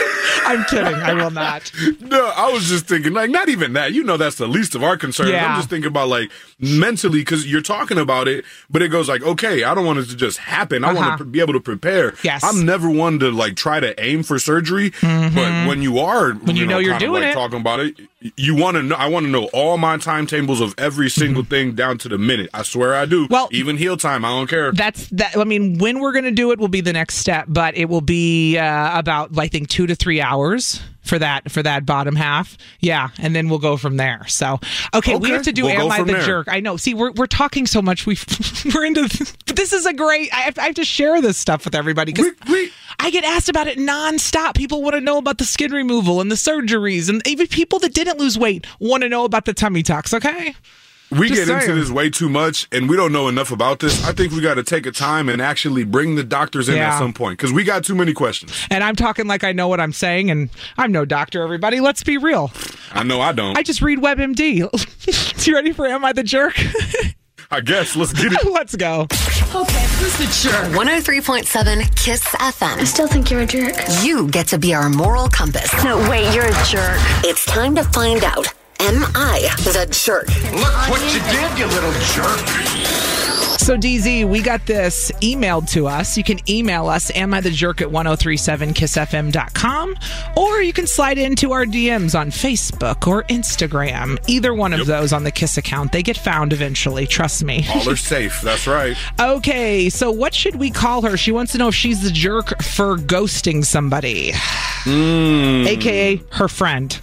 I'm kidding. I will not. No, I was just thinking, like, not even that. You know, that's the least of our concerns. Yeah. I'm just thinking about, like, mentally, because you're talking about it, but it goes like, okay, I don't want it to just happen. I want to be able to prepare. Yes. I'm never one to, like, try to aim for surgery, but when you are, when you know you're kind of, doing like, it, talking about it, you want to know. I want to know all my timetables of every single thing down to the minute. I swear I do. Well, even heel time, I don't care. That's that. I mean, when we're going to do it will be the next step, but it will be about, I think, 2 to 3 hours for that bottom half. Yeah, and then we'll go from there. So, okay, we have to do Am I the Jerk? I know. See, we're talking so much. We're into. But this is a great. I have to share this stuff with everybody because I get asked about it nonstop. People want to know about the skin removal and the surgeries, and even people that didn't lose weight want to know about the tummy tucks. Okay. We get into this way too much, and we don't know enough about this. I think we got to take a time and actually bring the doctors in at some point, because we got too many questions. And I'm talking like I know what I'm saying, and I'm no doctor, everybody. Let's be real. I know I don't. I just read WebMD. You ready for Am I the Jerk? I guess. Let's get it. Let's go. Okay, who's the jerk? 103.7 KISS FM. I still think you're a jerk. You get to be our moral compass. No, wait, you're a jerk. It's time to find out. Am I the jerk? Look what you did, you little jerk. So, DZ, we got this emailed to us. You can email us, amithejerk at 1037kissfm.com, or you can slide into our DMs on Facebook or Instagram. Either one of those on the KISS account. They get found eventually, trust me. All are safe, that's right. Okay, so what should we call her? She wants to know if she's the jerk for ghosting somebody, a.k.a. her friend.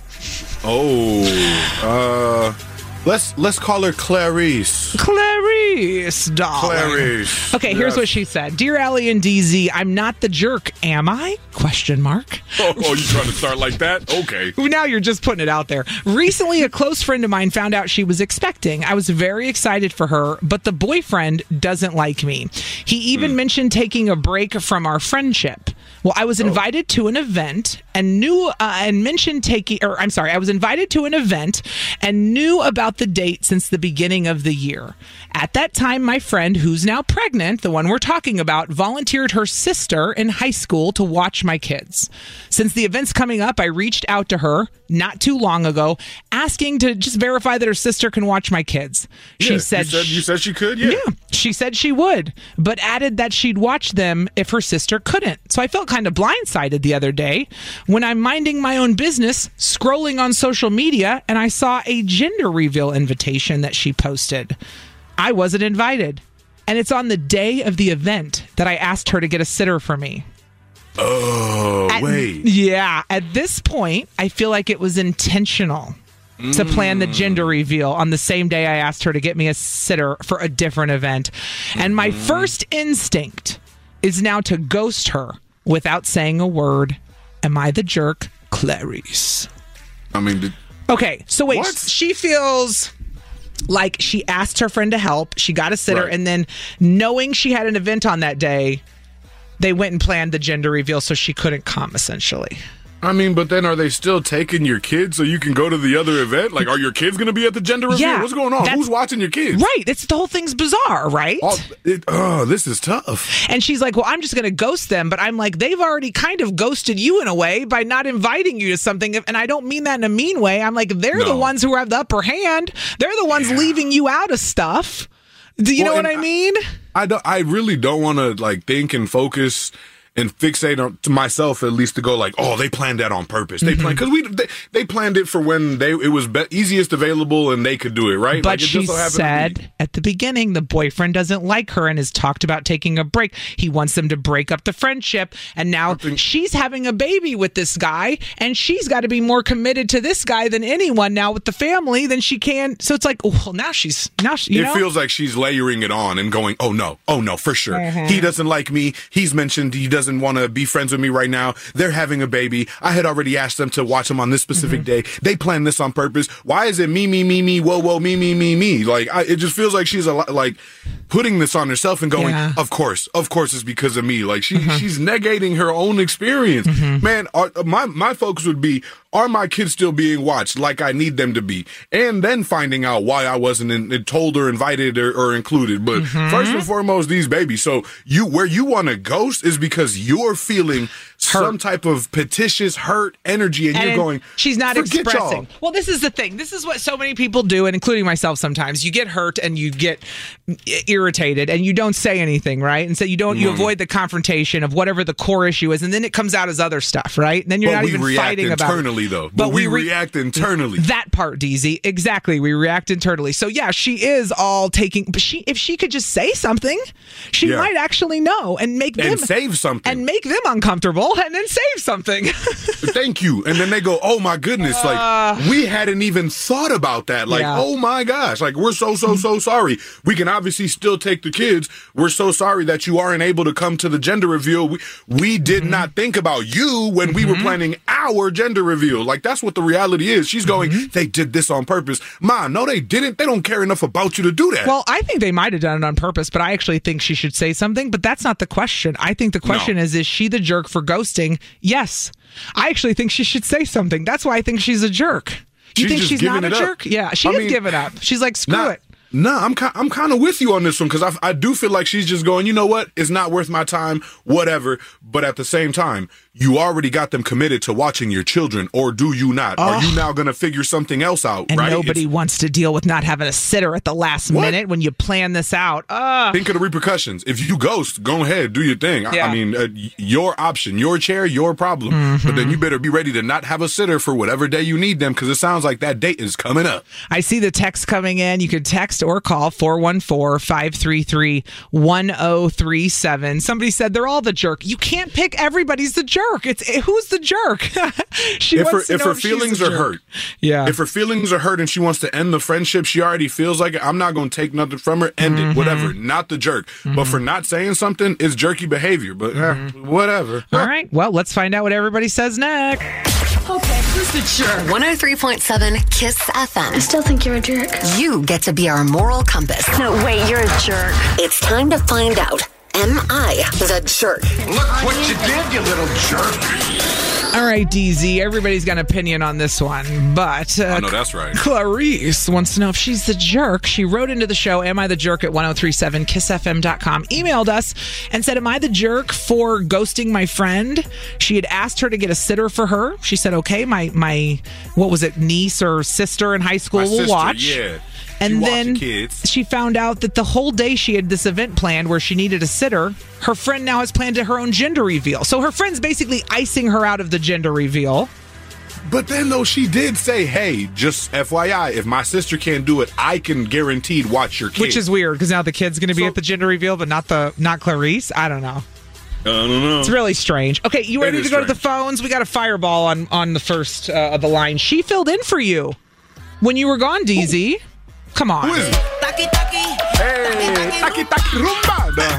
Let's call her Clarice. Clarice, darling. Clarice. Okay, here's what she said. Dear Allie and DZ, I'm not the jerk, am I? Question mark. Oh, you trying to start like that? Okay. Now you're just putting it out there. Recently, a close friend of mine found out she was expecting. I was very excited for her, but the boyfriend doesn't like me. He even mentioned taking a break from our friendship. Well, I was invited to an event and I was invited to an event and knew about the date since the beginning of the year. At that time, my friend, who's now pregnant, the one we're talking about, volunteered her sister in high school to watch my kids. Since the event's coming up, I reached out to her not too long ago, asking to just verify that her sister can watch my kids. She said you said she could? Yeah. She said she would, but added that she'd watch them if her sister couldn't. So I felt kind of blindsided the other day when I'm minding my own business, scrolling on social media, and I saw a gender reveal invitation that she posted. I wasn't invited. And it's on the day of the event that I asked her to get a sitter for me. Wait. Yeah. At this point, I feel like it was intentional to plan the gender reveal on the same day I asked her to get me a sitter for a different event. And my first instinct is now to ghost her without saying a word. Am I the jerk? Clarice. I mean... Okay, so wait. What? She feels... like she asked her friend to help, she got a sitter, and then knowing she had an event on that day, they went and planned the gender reveal so she couldn't come, essentially. I mean, but then are they still taking your kids so you can go to the other event? Like, are your kids going to be at the gender reveal? Yeah, what's going on? Who's watching your kids? Right. The whole thing's bizarre, right? This is tough. And she's like, well, I'm just going to ghost them. But I'm like, they've already kind of ghosted you in a way by not inviting you to something. And I don't mean that in a mean way. I'm like, they're the ones who have the upper hand. They're the ones leaving you out of stuff. Do you know what I mean? I really don't want to, like, think and focus and fixate on to myself, at least, to go like, oh, they planned that on purpose. They planned because they planned it for when it was easiest available and they could do it, right? But like, she said at the beginning the boyfriend doesn't like her and has talked about taking a break. He wants them to break up the friendship, and now she's having a baby with this guy, and she's got to be more committed to this guy than anyone now with the family than she can. So it's like, well, now she's it feels like she's layering it on and going, oh no, for sure. He doesn't like me. He's mentioned he doesn't want to be friends with me right now. They're having a baby. I had already asked them to watch him on this specific day. They planned this on purpose. Why is it me, whoa, me? Like, it just feels like she's like putting this on herself and going, of course it's because of me. Like, she's negating her own experience. Man, my focus would be, are my kids still being watched like I need them to be? And then finding out why I wasn't told or invited or included. But first and foremost, these babies. So where you want to ghost is because you're feeling some type of petitious, hurt energy, and you're going, she's not "Forget expressing." y'all." Well, this is the thing. This is what so many people do, and including myself sometimes. You get hurt and you get irritated and you don't say anything, right? And so you avoid the confrontation of whatever the core issue is, and then it comes out as other stuff, right? And then you're not even fighting about it. Internally, though. But we react internally. That part, DZ. Exactly. We react internally. So, yeah, she is all taking... But if she could just say something, she might actually know and make them... And save something. And make them uncomfortable and then save something. Thank you. And then they go, oh, my goodness. Like, we hadn't even thought about that. Like, oh, my gosh. Like, we're so sorry. We can obviously still take the kids. We're so sorry that you aren't able to come to the gender reveal. We did not think about you when we were planning our gender reveal. Like, that's what the reality is. She's going, they did this on purpose. Ma, no, they didn't. They don't care enough about you to do that. Well, I think they might have done it on purpose, but I actually think she should say something. But that's not the question. I think the question is she the jerk for ghosting? Yes. I actually think she should say something. That's why I think she's a jerk. You think she's not a jerk? Yeah, she is giving up. She's like, screw it. No, I'm kind of with you on this one because I do feel like she's just going, you know what? It's not worth my time, whatever. But at the same time, you already got them committed to watching your children, or do you not? Are you now going to figure something else out, and right? Nobody wants to deal with not having a sitter at the last minute when you plan this out. Think of the repercussions. If you ghost, go ahead, do your thing. I mean, your option, your chair, your problem. But then you better be ready to not have a sitter for whatever day you need them because it sounds like that date is coming up. I see the text coming in. You could text or call 414-533-1037. Somebody said they're all the jerk. You can't pick everybody's the jerk. It's who's the jerk? If her feelings are hurt, if her feelings are hurt and she wants to end the friendship, she already feels like it. I'm not going to take nothing from her. End it, whatever. Not the jerk. But for not saying something, it's jerky behavior. But whatever. All right. Well, let's find out what everybody says next. Okay, who's the jerk? 103.7 KISS FM. I still think you're a jerk. You get to be our moral compass. No, wait, you're a jerk. It's time to find out. Am I the jerk? Look what you did, you little jerk. All right, DZ, everybody's got an opinion on this one, but I know that's right. Clarice wants to know if she's the jerk. She wrote into the show, Am I the Jerk at 1037kissfm.com, emailed us and said, am I the jerk for ghosting my friend? She had asked her to get a sitter for her. She said, okay, my what was it, niece or sister in high school will watch. Yeah. And then she found out that the whole day she had this event planned where she needed a sitter. Her friend now has planned her own gender reveal. So her friend's basically icing her out of the gender reveal. But then, though, she did say, hey, just FYI, if my sister can't do it, I can guaranteed watch your kid. Which is weird, because now the kid's going to be at the gender reveal, but not Clarice. I don't know. I don't know. It's really strange. Okay, you ready to go to the phones? We got a fireball on the first of the line. She filled in for you when you were gone, DZ. Come on. Who is it? Taki taki. Hey, taki taki rumba.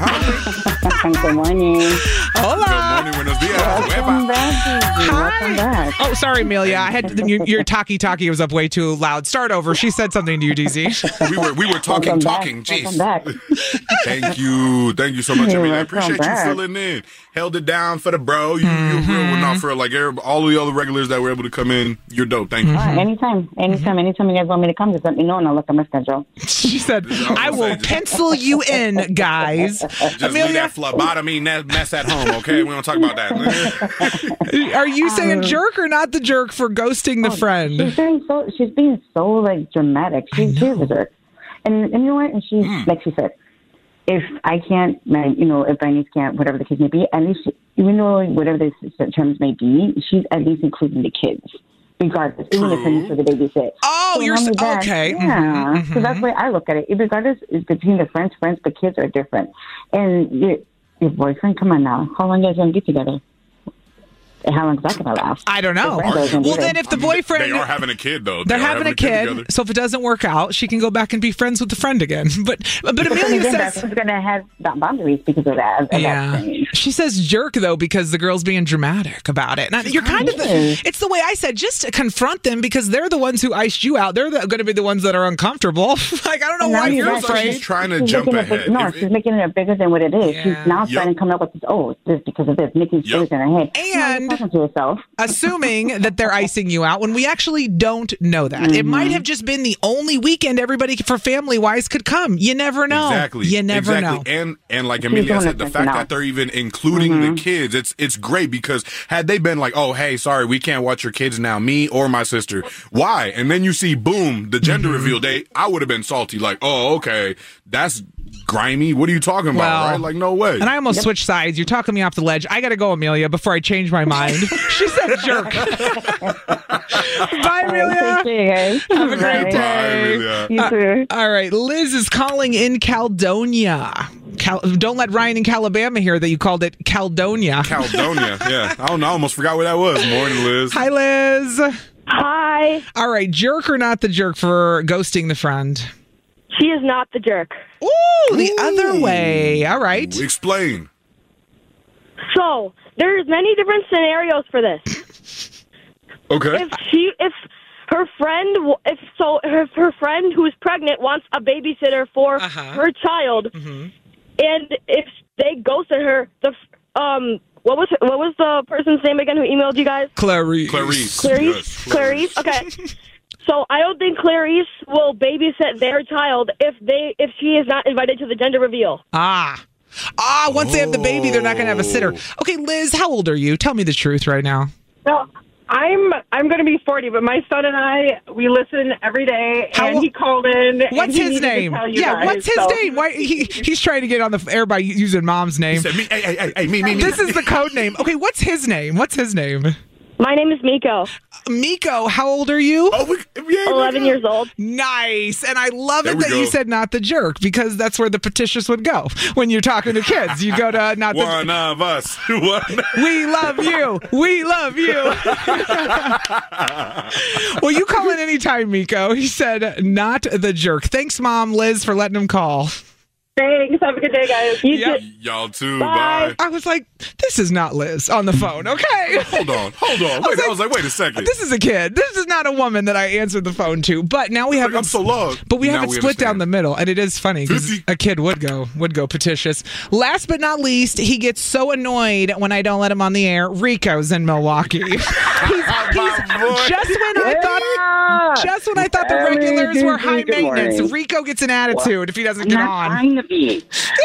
Good morning. Hola. Good morning. Buenos dias. Welcome back. Welcome back. Oh, sorry, Amelia. I had your talkie was up way too loud. Start over. She said something to you, DZ. we were talking. Jeez. Thank you so much, Amelia. I appreciate you filling in. Held it down for the bro. You're real one off for like all of the other regulars that were able to come in. You're dope. Thank you. Anytime you guys want me to come, just let me know and I'll look at my schedule. She said, I will pencil you in, guys. Just leave that phlebotomy mess at home, okay? We don't talk about that. Are you saying jerk or not the jerk for ghosting the friend? She's being so like dramatic. She's a jerk. And you know what? And she's like she said, if I can't, if my niece can't, whatever the case may be, at least, even though whatever the terms may be, she's at least including the kids, regardless, even if her niece or the babysit. Oh, so you're okay. Yeah, so that's the way I look at it. Regardless, it's between the friends, but kids are different. And your boyfriend, come on now, how long are you guys going to be together? How long is that going to last? I don't know. Well, then if the boyfriend... They are having a kid, though. They're having a kid, so if it doesn't work out, she can go back and be friends with the friend again. But Amelia says... That's going to have boundaries because of that. Yeah. She says jerk, though, because the girl's being dramatic about it. And you're kind of... It's the way I said, just to confront them because they're the ones who iced you out. They're going to be the ones that are uncomfortable. Like, I don't know why you're afraid. She's trying to jump ahead. She's making it bigger than what it is. She's now trying to come up with this, this because of this, making stories in her head. And talking to yourself. Assuming that they're icing you out when we actually don't know that. It might have just been the only weekend everybody for family-wise could come. You never know. Exactly. You never know. And like Amelia said, the fact that they're even including the kids, it's great because had they been like, oh, hey, sorry, we can't watch your kids now, me or my sister. Why? And then you see, boom, the gender reveal date. I would have been salty, like, oh, okay, that's grimy. What are you talking about, right? Like, no way. And I almost switched sides. You're talking me off the ledge. I got to go, Amelia, before I change my mind. She said jerk. Bye, Amelia. Have a great day. Bye, You too. All right. Liz is calling in Caledonia. Don't let Ryan in Calabama hear that you called it Caledonia. Caledonia, yeah. I don't know. I almost forgot where that was. Morning, Liz. Hi, Liz. Hi. All right. Jerk or not the jerk for ghosting the friend? She is not the jerk. Ooh, the other way. All right. Explain. So, there's many different scenarios for this. Okay. If her friend who's pregnant wants a babysitter for her child, and if they ghosted her, what was the person's name again who emailed you guys? Clarice. Yes, Clarice. Okay. So I don't think Clarice will babysit their child if she is not invited to the gender reveal. Once they have the baby, they're not going to have a sitter. Okay, Liz, how old are you? Tell me the truth right now. Well, I'm going to be 40, but my son and I, we listen every day, and he called in. What's and his name? What's his name? Why he's trying to get on the air by using mom's name. He said, me. This is the code name. Okay, what's his name? My name is Miko. Miko, how old are you? 11 years old. Nice. And I love it that you said not the jerk, because that's where the petitious would go. When you're talking to kids, you go to not the one of us. We love you. We love you. Well, you call in anytime, Miko. He said not the jerk. Thanks, Mom, Liz, for letting him call. Thanks. Have a good day, guys. Y'all too. Bye. I was like, this is not Liz on the phone, okay? Hold on. Wait, I was like, wait a second. This is a kid. This is not a woman that I answered the phone to. But now we have I'm so lost. But we have it split down the middle, and it is funny because a kid would go petitious. Last but not least, he gets so annoyed when I don't let him on the air. Rico's in Milwaukee. He's just when I thought the regulars were high maintenance, Rico gets an attitude if he doesn't get on. Trying to be.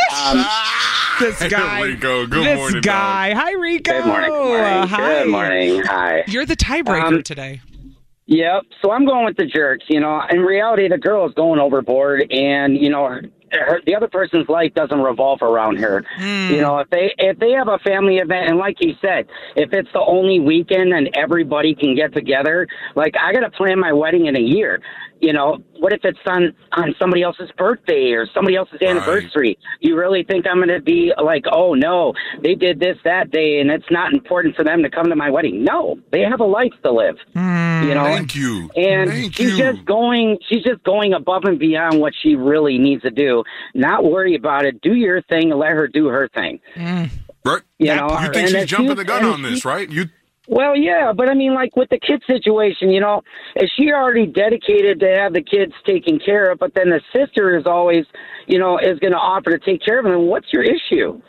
This guy. Rico. Good this morning, guy. dog. Hi, Rico. Good morning. Hi. Good morning. Hi. You're the tiebreaker today. Yep. So I'm going with the jerks. In reality, the girl is going overboard, and the other person's life doesn't revolve around her. If they have a family event, and like you said, if it's the only weekend and everybody can get together, like I got to plan my wedding in a year. What if it's on somebody else's birthday or somebody else's anniversary? You really think I'm going to be like, oh, no, they did this that day and it's not important for them to come to my wedding? No, they have a life to live. Thank you. And she's just going above and beyond what she really needs to do. Not worry about it. Do your thing and let her do her thing. Right. You think she's jumping the gun on this, right? Well, yeah, but I mean, like with the kid situation, is she already dedicated to have the kids taken care of, but then the sister is always, is going to offer to take care of them, what's your issue?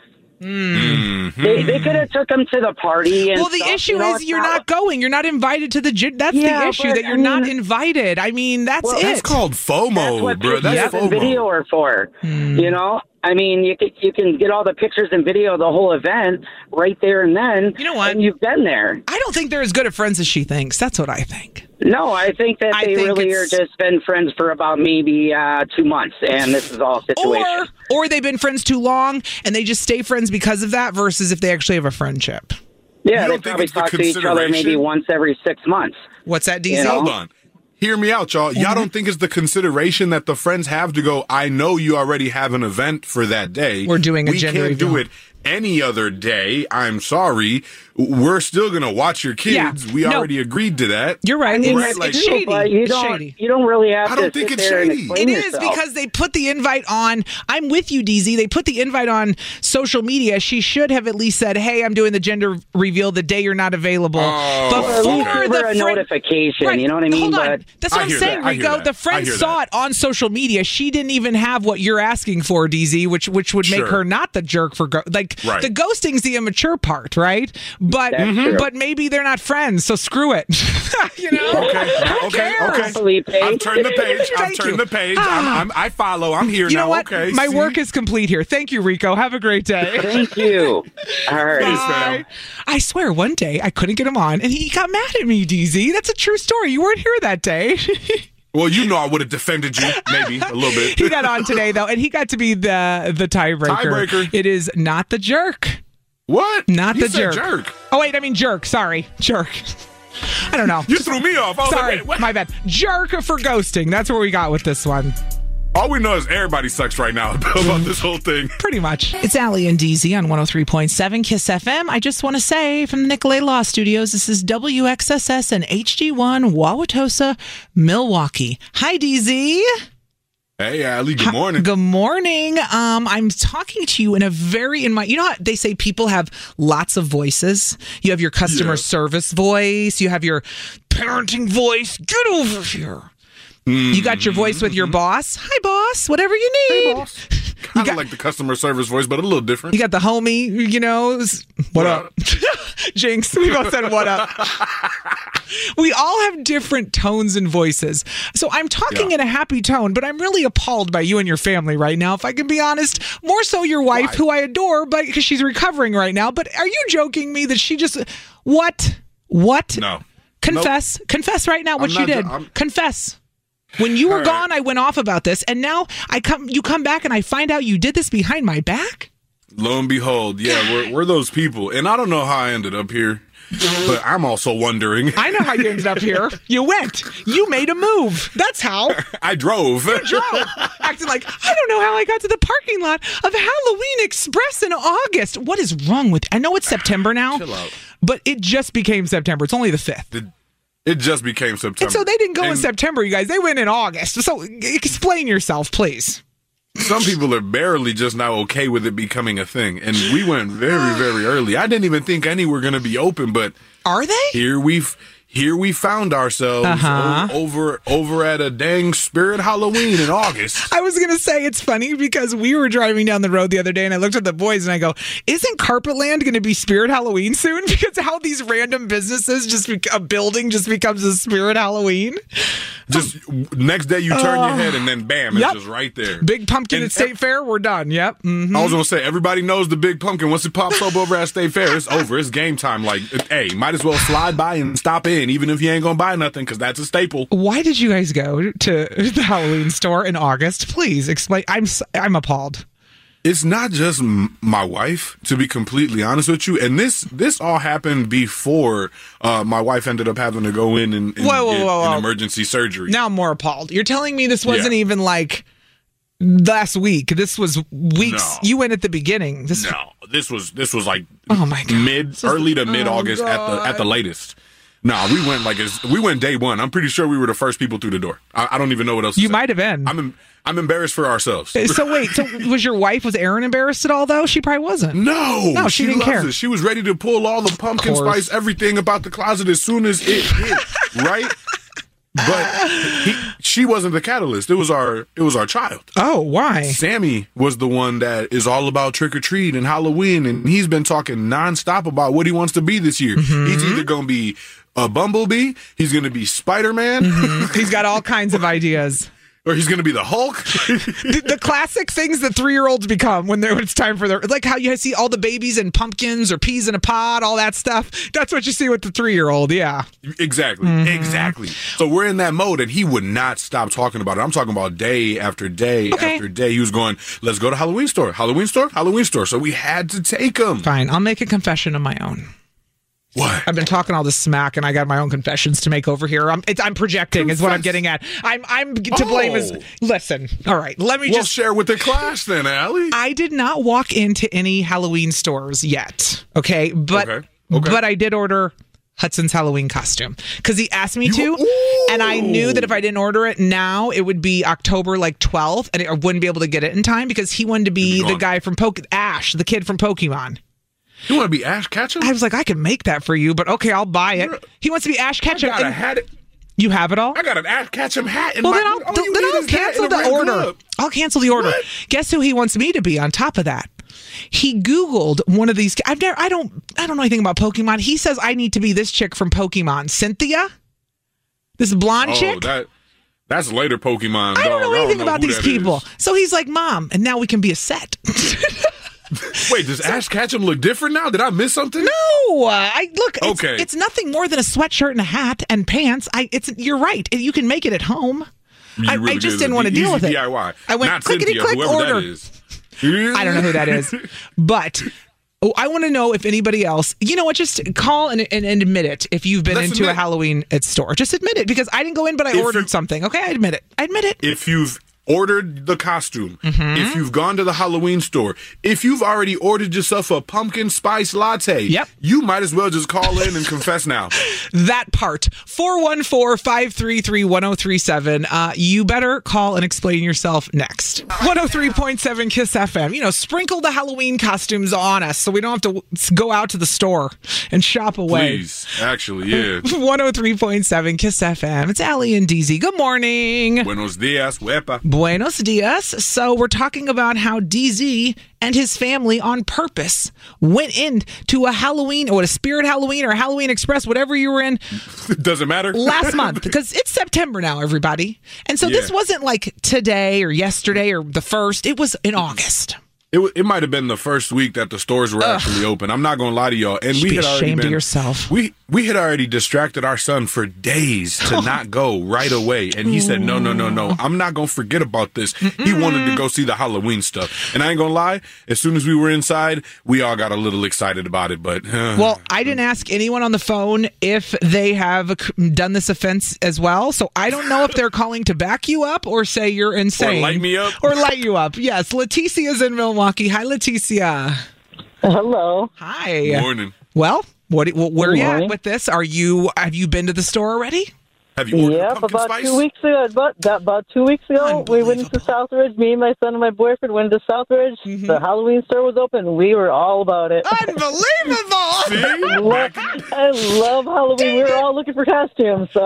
They could have took them to the party. And the issue is you're not going. You're not invited to the gym. That's the issue, that you're not invited. I mean, that's it. That's called FOMO, bro. That's FOMO. Video are for, I mean, you can get all the pictures and video of the whole event right there and then. You know what? And you've been there. I don't think they're as good at friends as she thinks. That's what I think. No, I think that they really are just been friends for about maybe 2 months, and this is all situation. Or they've been friends too long, and they just stay friends because of that, versus if they actually have a friendship. Yeah, they probably talk to each other maybe once every 6 months. What's that, DZ? Hold on. Hear me out, y'all. Y'all don't think it's the consideration that the friends have to go, I know you already have an event for that day. We're doing a gender reveal. We can't do it any other day. I'm sorry. We're still going to watch your kids. We already agreed to that. You're right. It's shady. You don't really have to. I don't think it's shady. It is because they put the invite on. I'm with you, DZ. They put the invite on social media. She should have at least said, hey, I'm doing the gender reveal the day you're not available. Before the notification. Right. You know what I mean? Hold on. That's what I'm saying, Rico. The friend saw it on social media. She didn't even have what you're asking for, DZ, which would make her not the jerk for like. Like the ghosting's the immature part, right? But maybe they're not friends, so screw it. You know? Okay. I've turned the page. I follow. I'm here now. You know what? Okay. My work is complete here. Thank you, Rico. Have a great day. Thank you. All right. Bye. I swear, one day I couldn't get him on, and he got mad at me, DZ. That's a true story. You weren't here that day. Well, you know I would have defended you, maybe, a little bit. He got on today, though, and he got to be the tiebreaker. It is not the jerk. What? Not You the said jerk. jerk. Oh, wait, I mean jerk. Sorry. Jerk. I don't know. You threw me off. I was Sorry, like, wait, what? my bad. Jerk for ghosting. That's where we got with this one. All we know is everybody sucks right now about this whole thing. Pretty much. It's Allie and DZ on 103.7 KISS FM. I just want to say from the Nicolay Law Studios, this is WXSS and HD1 Wauwatosa, Milwaukee. Hi, DZ. Hey, Allie. Good morning. Good morning. I'm talking to you in you know how they say people have lots of voices? You have your customer service voice. You have your parenting voice. Get over here. You got your voice with your boss. Hi, boss. Whatever you need. Hey, boss. Kind of like the customer service voice, but a little different. You got the homie, you know. What up? Jinx. We both said what up. We all have different tones and voices. So I'm talking in a happy tone, but I'm really appalled by you and your family right now, if I can be honest. More so your wife, who I adore, but because she's recovering right now. But are you joking me that she just... What? No. Confess. Nope. Confess right now what she did. Confess. When you were gone, I went off about this, and now you come back and I find out you did this behind my back? Lo and behold, we're those people. And I don't know how I ended up here, but I'm also wondering. I know how you ended up here. You went. You made a move. That's how. I drove. You drove. Acting like, I don't know how I got to the parking lot of Halloween Express in August. What is wrong with... I know it's September now, Chill out. But it just became September. It's only the 5th. It just became September. And so they didn't go in September, you guys. They went in August. So explain yourself, please. Some people are barely just now okay with it becoming a thing. And we went very, very early. I didn't even think any were going to be open, but... Are they? Here we found ourselves over at a dang Spirit Halloween in August. I was going to say, it's funny because we were driving down the road the other day and I looked at the boys and I go, isn't Carpetland going to be Spirit Halloween soon? Because how these random businesses, a building just becomes a Spirit Halloween. Just next day you turn your head and then bam, it's just right there. Big Pumpkin at State Fair, we're done. Yep. Mm-hmm. I was going to say, everybody knows the Big Pumpkin. Once it pops up over at State Fair, it's over. It's game time. Like, hey, might as well slide by and stop in, even if you ain't going to buy nothing, because that's a staple. Why did you guys go to the Halloween store in August? Please explain. I'm appalled. It's not just my wife, to be completely honest with you. And this all happened before my wife ended up having to go in and get an emergency surgery. Now I'm more appalled. You're telling me this wasn't even like last week. This was weeks. No. You went at the beginning. This was like oh my God. early to mid August at the latest. No, we went day one. I'm pretty sure we were the first people through the door. I don't even know what else. You might have been. I'm embarrassed for ourselves. So wait, was Erin embarrassed at all though? She probably wasn't. No, she didn't care. She was ready to pull all the pumpkin spice, everything about the closet as soon as it hit, right? But she wasn't the catalyst. It was our child. Oh, why? Sammy was the one that is all about trick or treat and Halloween, and he's been talking nonstop about what he wants to be this year. Mm-hmm. He's either going to be a Bumblebee, he's going to be Spider-Man. Mm-hmm. He's got all kinds of ideas. Or he's going to be the Hulk. the classic things that 3-year-olds become when it's time for like how you see all the babies and pumpkins or peas in a pod, all that stuff. That's what you see with the 3-year-old, yeah. Exactly, exactly. So we're in that mode, and he would not stop talking about it. I'm talking about day after day after day. He was going, let's go to Halloween store. So we had to take him. Fine, I'll make a confession of my own. What? I've been talking all this smack, and I got my own confessions to make over here. I'm projecting, is what I'm getting at. I'm to blame. Listen, all right. Let me just share with the class then, Allie. I did not walk into any Halloween stores yet. Okay, but I did order Hudson's Halloween costume because he asked me to, and I knew that if I didn't order it now, it would be October 12th, and I wouldn't be able to get it in time because he wanted to be the guy from Ash, the kid from Pokemon. You want to be Ash Ketchum? I was like, I can make that for you, but okay, I'll buy it. He wants to be Ash Ketchum. I got a hat. You have it all? I got an Ash Ketchum hat. Well, then I'll cancel the order. I'll cancel the order. What? Guess who he wants me to be on top of that? He Googled one of these. I don't know anything about Pokemon. He says I need to be this chick from Pokemon, Cynthia, this blonde chick. That's later Pokemon. I don't know anything about these people. So he's like, Mom, and now we can be a set. Wait, does Ash Ketchum look different now? Did I miss something? No, Okay. It's nothing more than a sweatshirt and a hat and pants. You're right. You can make it at home. I just didn't want to deal with it. DIY. I went Not clickety Cynthia, click whoever order. that is. I don't know who that is, but I want to know if anybody else. You know what? Just call and admit it if you've been into a Halloween store. Just admit it because I didn't go in, but I ordered something. Okay, I admit it. If you've ordered the costume, if you've gone to the Halloween store, if you've already ordered yourself a pumpkin spice latte, you might as well just call in and confess now. That part. 414-533-1037. You better call and explain yourself next. 103.7 KISS FM. Sprinkle the Halloween costumes on us so we don't have to go out to the store and shop away. Please. Actually, yeah. 103.7 KISS FM. It's Allie and DZ. Good morning. Buenos dias, huepa. Buenos dias. So we're talking about how DZ and his family on purpose went into a Halloween or a Spirit Halloween or Halloween Express, whatever you were in. It doesn't matter. Last month, because it's September now, everybody. And so this wasn't like today or yesterday or the 1st. It was in August. It might have been the first week that the stores were actually open. I'm not going to lie to y'all. And we had already ashamed of yourself. We had already distracted our son for days to not go right away. And he said, no. I'm not going to forget about this. He wanted to go see the Halloween stuff. And I ain't going to lie. As soon as we were inside, we all got a little excited about it. But well, I didn't ask anyone on the phone if they have done this offense as well. So I don't know if they're calling to back you up or say you're insane. Or light me up. Or light you up. Yes. Leticia's in Milwaukee. Hi, Leticia. Hello. Hi. Good morning. Well, where are you at with this? Have you been to the store already? Have you ordered pumpkin about spice? 2 weeks ago. About 2 weeks ago, we went into Southridge. Me, my son, and my boyfriend went to Southridge. The Halloween store was open. We were all about it. Unbelievable! I love Halloween. We were all looking for costumes. So.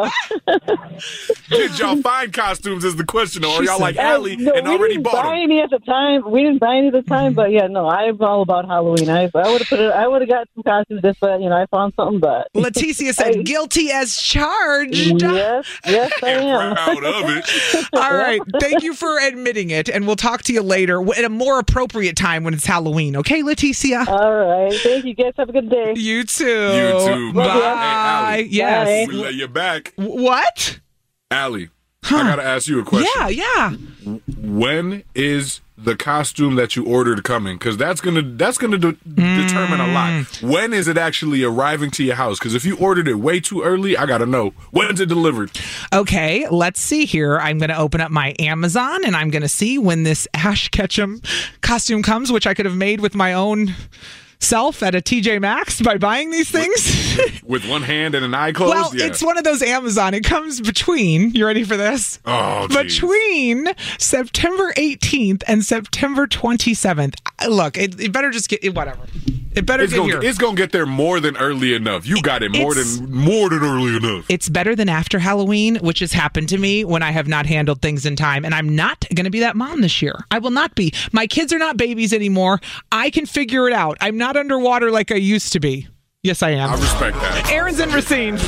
Did y'all find costumes? Is the question, or are y'all like Allie and already bought them? We didn't buy any at the time, but yeah, no, I'm all about Halloween. I would have got some costumes if I found something. But Leticia said, "Guilty as charged." Yes, I am. Proud of it. All right. Thank you for admitting it, and we'll talk to you later at a more appropriate time when it's Halloween. Okay, Leticia? All right. Thank you, guys. Have a good day. You too. You too. Bye. Hey, Allie. Yes. We let you back. What? Allie, I got to ask you a question. Yeah. When is the costume that you ordered coming? Because that's gonna determine a lot. When is it actually arriving to your house? Because if you ordered it way too early, I gotta know. When is it delivered? Okay, let's see here. I'm gonna open up my Amazon and I'm gonna see when this Ash Ketchum costume comes, which I could have made with my own self at a TJ Maxx by buying these things. With one hand and an eye closed? Well, it's one of those Amazon. It comes between, you ready for this? Oh, geez. Between September 18th and September 27th. Look, it better just get, whatever. It better get here. It's going to get there more than early enough. You got it more than early enough. It's better than after Halloween, which has happened to me when I have not handled things in time. And I'm not going to be that mom this year. I will not be. My kids are not babies anymore. I can figure it out. I'm not underwater like I used to be. Yes, I am. I respect that. Aaron's in Racine.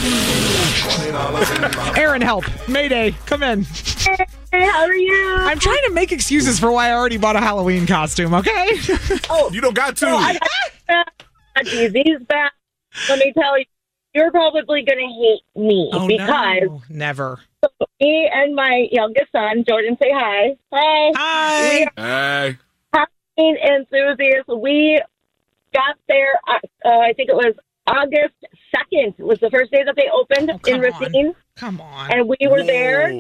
Aaron, help. Mayday, come in. Hey, how are you? I'm trying to make excuses for why I already bought a Halloween costume, okay? Oh, you don't got to. These back. Let me tell you, you're probably going to hate me because no, never. So me and my youngest son, Jordan, say hi. Hi. Hi. Hey. Halloween enthusiasts. We got there, I think it was August 2nd was the first day that they opened in Racine. Come on. And we were there.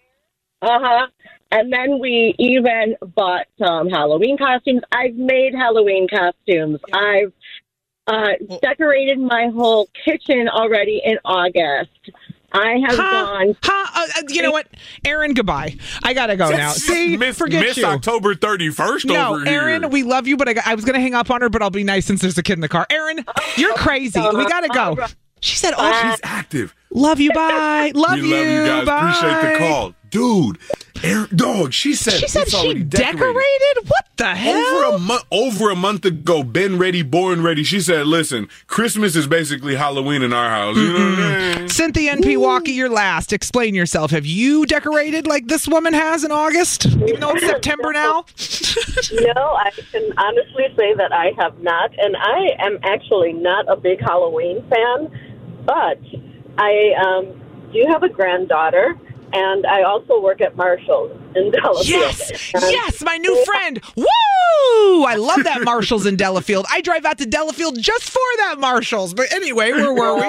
And then we even bought some Halloween costumes. I've made Halloween costumes. I've decorated my whole kitchen already in August. I have gone. You know what, Aaron? Goodbye. I gotta go now. See, forget Miss you. October 31st over here. Aaron, we love you, but I was gonna hang up on her, but I'll be nice since there's a kid in the car. Aaron, you're crazy. We gotta go. She said, "Oh, she's active." Love you. Bye. Love you. We love you guys. Bye. Appreciate the call, dude. Dog, she said it's she already decorated? What the hell? Over a month ago, been ready, born ready. She said, listen, Christmas is basically Halloween in our house. You know what I mean? Cynthia and Pewaukee, you're last. Explain yourself. Have you decorated like this woman has in August, even though it's September now? No, I can honestly say that I have not. And I am actually not a big Halloween fan, but I do have a granddaughter. And I also work at Marshall's in Delafield. Yes, my new friend. Woo! I love that Marshall's in Delafield. I drive out to Delafield just for that Marshall's. But anyway, where were we?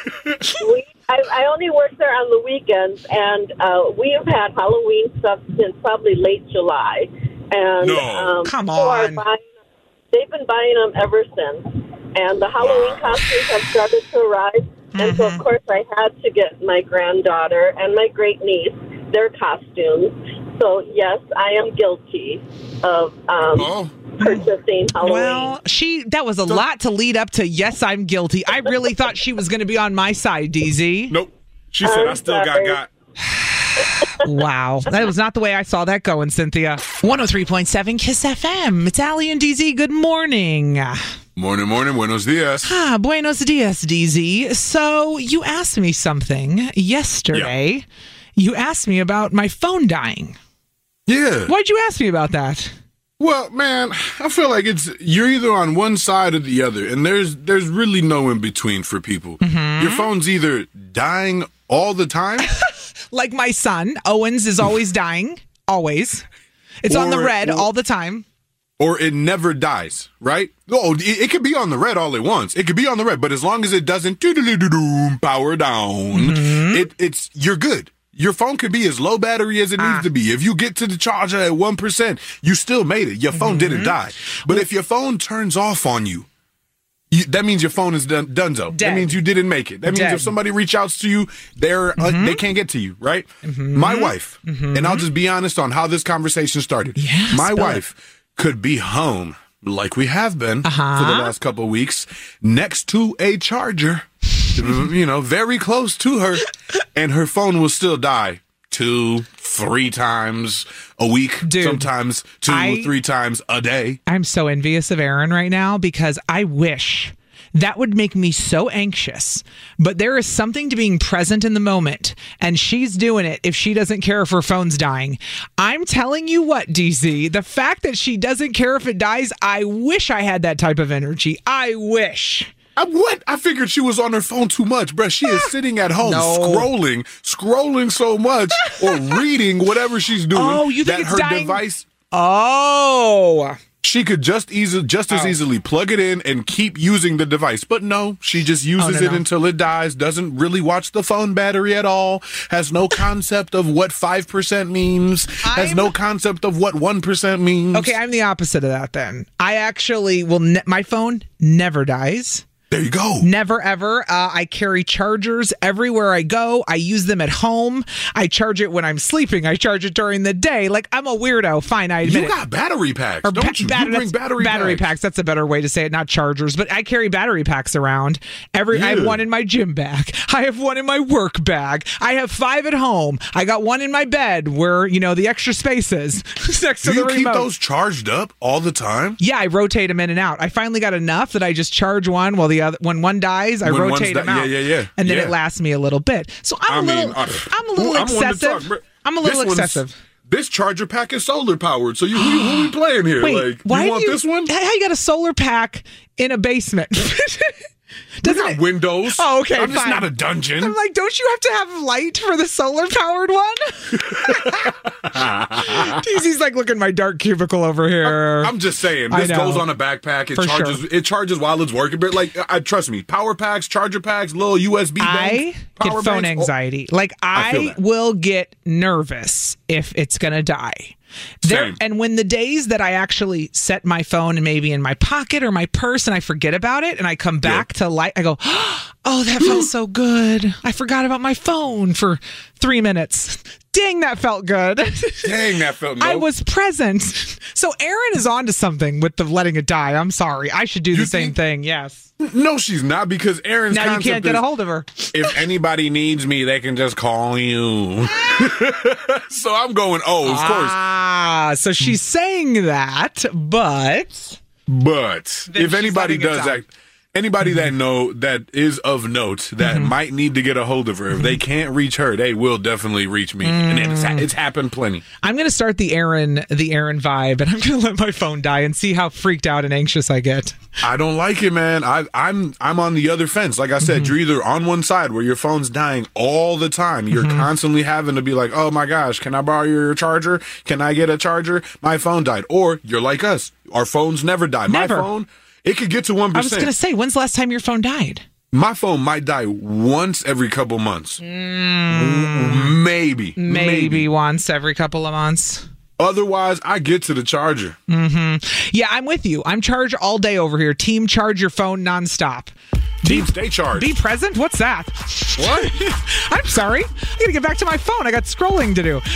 I only work there on the weekends, and we have had Halloween stuff since probably late July. And come on. They've been buying them ever since. And the Halloween costumes have started to arrive. And so, of course, I had to get my granddaughter and my great niece their costumes. So, yes, I am guilty of purchasing Halloween. Well, that was a lot to lead up to, yes, I'm guilty. I really thought she was going to be on my side, DZ. Nope. She said, I still got. Wow. That was not the way I saw that going, Cynthia. 103.7 KISS FM. It's Allie and DZ. Good morning. Morning, buenos dias. Buenos dias, DZ. So you asked me something yesterday. Yeah. You asked me about my phone dying. Yeah. Why'd you ask me about that? Well, man, I feel like you're either on one side or the other, and there's really no in between for people. Mm-hmm. Your phone's either dying all the time. Like my son, Owens is always dying. Always. It's on the red all the time. Or it never dies, right? Oh, it could be on the red all at once. It could be on the red, but as long as it doesn't power down, you're good. Your phone could be as low battery as it needs to be. If you get to the charger at 1%, you still made it. Your phone didn't die. But if your phone turns off on you, that means your phone is donezo. Dead. That means you didn't make it. That means if somebody reaches out to you, they can't get to you, right? My wife, and I'll just be honest on how this conversation started. Yes, my wife could be home, like we have been for the last couple of weeks, next to a charger, very close to her, and her phone will still die 2-3 times a week, sometimes 2-3 times a day. I'm so envious of Aaron right now because I wish that would make me so anxious. But there is something to being present in the moment, and she's doing it if she doesn't care if her phone's dying. I'm telling you what, DZ, the fact that she doesn't care if it dies, I wish I had that type of energy. I wish. What? I figured she was on her phone too much, bruh. She is sitting at home scrolling so much or reading whatever she's doing. Oh, you think that it's her dying? Device. Oh. She could just as easily plug it in and keep using the device. But no, she just uses it until it dies, doesn't really watch the phone battery at all, has no concept of what 5% means, has no concept of what 1% means. Okay, I'm the opposite of that then. I actually my phone never dies. There you go. Never, ever. I carry chargers everywhere I go. I use them at home. I charge it when I'm sleeping. I charge it during the day. Like, I'm a weirdo. Fine, I admit it. You got battery packs, don't you? You bring battery packs. That's a better way to say it, not chargers. But I carry battery packs around. I have one in my gym bag. I have one in my work bag. I have 5 at home. I got one in my bed where, the extra space is next to the remote. Do you keep those charged up all the time? Yeah, I rotate them in and out. I finally got enough that I just charge one while the other, when one dies, I rotate them out. Yeah. And then it lasts me a little bit. So I'm a little excessive. I'm a little excessive. This charger pack is solar powered. So who are we playing here? Wait, you want this one? How you got a solar pack in a basement? Doesn't windows. Oh, okay. I'm just not a dungeon. I'm like, don't you have to have light for the solar powered one? DZ's like, look at my dark cubicle over here. I'm just saying, this goes on a backpack. It charges while it's working. But trust me, power packs, charger packs, little USB. I get phone anxiety. I will get nervous if it's gonna die. And when the days that I actually set my phone and maybe in my pocket or my purse and I forget about it and I come back to light, I go, Oh, that felt so good. I forgot about my phone for 3 minutes. Dang, that felt good. Dang, that felt I was present. So Erin is on to something with the letting it die. I'm sorry. I should do the same thing. Yes. No, she's not, because Erin's now you can't get a hold of her. If anybody needs me, they can just call you. So I'm going, of course. Ah, so she's saying that, but if anybody does that, anybody that is of note that might need to get a hold of her, if they can't reach her, they will definitely reach me. And it's happened plenty. I'm going to start the Erin vibe, and I'm going to let my phone die and see how freaked out and anxious I get. I don't like it, man. I'm on the other fence. Like I said, you're either on one side where your phone's dying all the time. You're constantly having to be like, oh my gosh, can I borrow your charger? Can I get a charger? My phone died. Or you're like us. Our phones never die. Never. My phone, it could get to 1%. I was going to say, when's the last time your phone died? My phone might die once every couple months. Maybe once every couple of months. Otherwise, I get to the charger. Yeah, I'm with you. I'm charged all day over here. Team charge your phone nonstop. Team stay charged. Be present? What's that? What? I'm sorry. I got to get back to my phone. I got scrolling to do.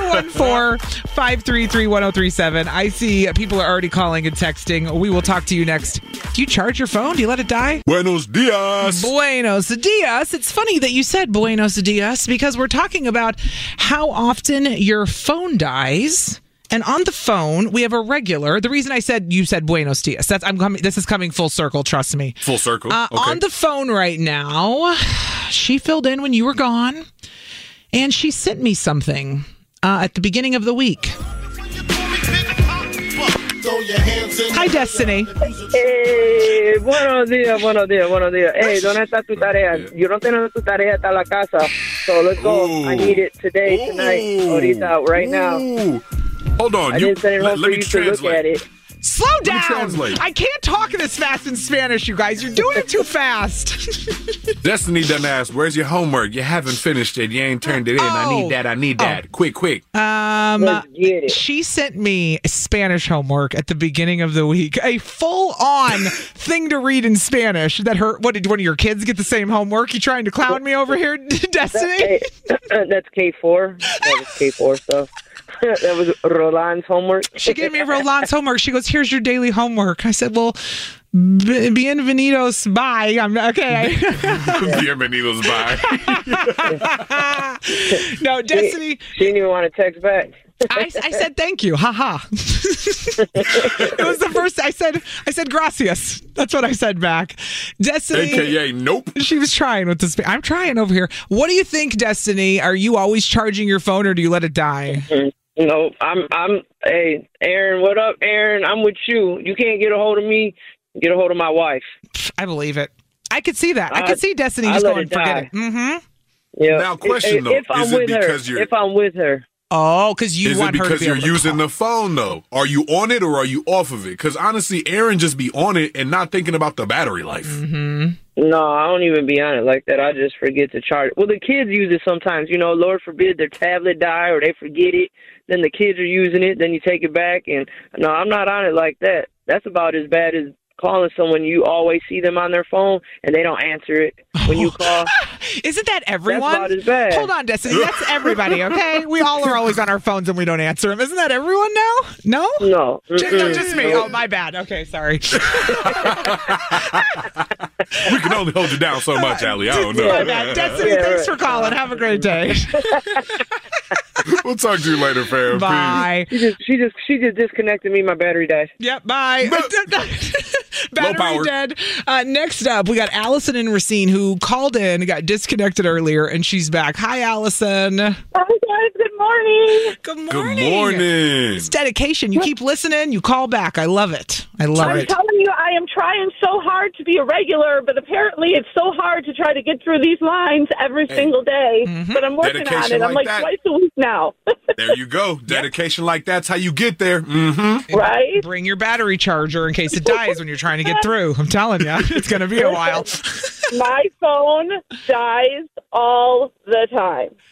414-533-1037. I see people are already calling and texting. We will talk to you next. Do you charge your phone? Do you let it die? Buenos dias. Buenos dias. It's funny that you said buenos dias because we're talking about how often your phone dies. And on the phone, we have a regular. The reason you said buenos dias. This is coming full circle. Trust me. Full circle. Okay. On the phone right now, she filled in when you were gone, and she sent me something at the beginning of the week. Hi, Destiny. Hey, buenos días. Hey, ¿dónde está tu tarea? Yo no tengo tu tarea hasta la casa. So let's go. I need it today, tonight, ahorita, right now. Hold on. I didn't send it home for you to look at it. Slow down. I can't talk this fast in Spanish, you guys. You're doing it too fast. Destiny done asked, where's your homework? You haven't finished it. You ain't turned it in. I need that. Quick. She sent me Spanish homework at the beginning of the week. A full-on thing to read in Spanish. What did one of your kids get the same homework? You trying to clown me over here, Destiny? That's K4. That was K4 stuff. That was Roland's homework. She gave me Roland's homework. She goes, here's your daily homework. I said, well, bienvenidos, bye. Okay. Bienvenidos, bye. No, Destiny. She didn't even want to text back. I said thank you. Ha. It was the first I said gracias. That's what I said back. Destiny. AKA nope. She was trying with this. I'm trying over here. What do you think, Destiny? Are you always charging your phone or do you let it die? No, hey, Aaron, what up, Aaron? I'm with you. You can't get a hold of me. Get a hold of my wife. I believe it. I could see that. I could see Destiny just going, forget it. Mm-hmm. Yeah. Now, question though, if I'm with her. Oh, because you want her to be because you're using the phone, though? Are you on it or are you off of it? Because honestly, Aaron just be on it and not thinking about the battery life. No, I don't even be on it like that. I just forget to charge it. Well, the kids use it sometimes. You know, Lord forbid their tablet die or they forget it. Then the kids are using it. Then you take it back. And no, I'm not on it like that. That's about as bad as calling someone you always see them on their phone and they don't answer it when you call. Isn't that everyone? That's about as bad. Hold on, Destiny. That's everybody, okay? We all are always on our phones and we don't answer them. Isn't that everyone now? No? No. Just me. Oh, my bad. Okay, sorry. We can only hold you down so much, Allie. I don't know. My bad. Destiny, thanks for calling. Have a great day. We'll talk to you later, fam. Bye. She just disconnected me. My battery died. Yep, bye. Battery dead. Next up, we got Allison and Racine who called in, got disconnected earlier, and she's back. Hi, Allison. Hi, guys. Good morning. Good morning. Good morning. It's dedication. You keep listening. You call back. I love it. I'm telling you, I am trying so hard to be a regular, but apparently it's so hard to try to get through these lines every single day. Mm-hmm. But I'm working on it. I'm like twice a week now. There you go. Dedication like that's how you get there. Mm-hmm. Right? Bring your battery charger in case it dies when you're trying to get through. I'm telling you, it's going to be a while. My phone dies all the time.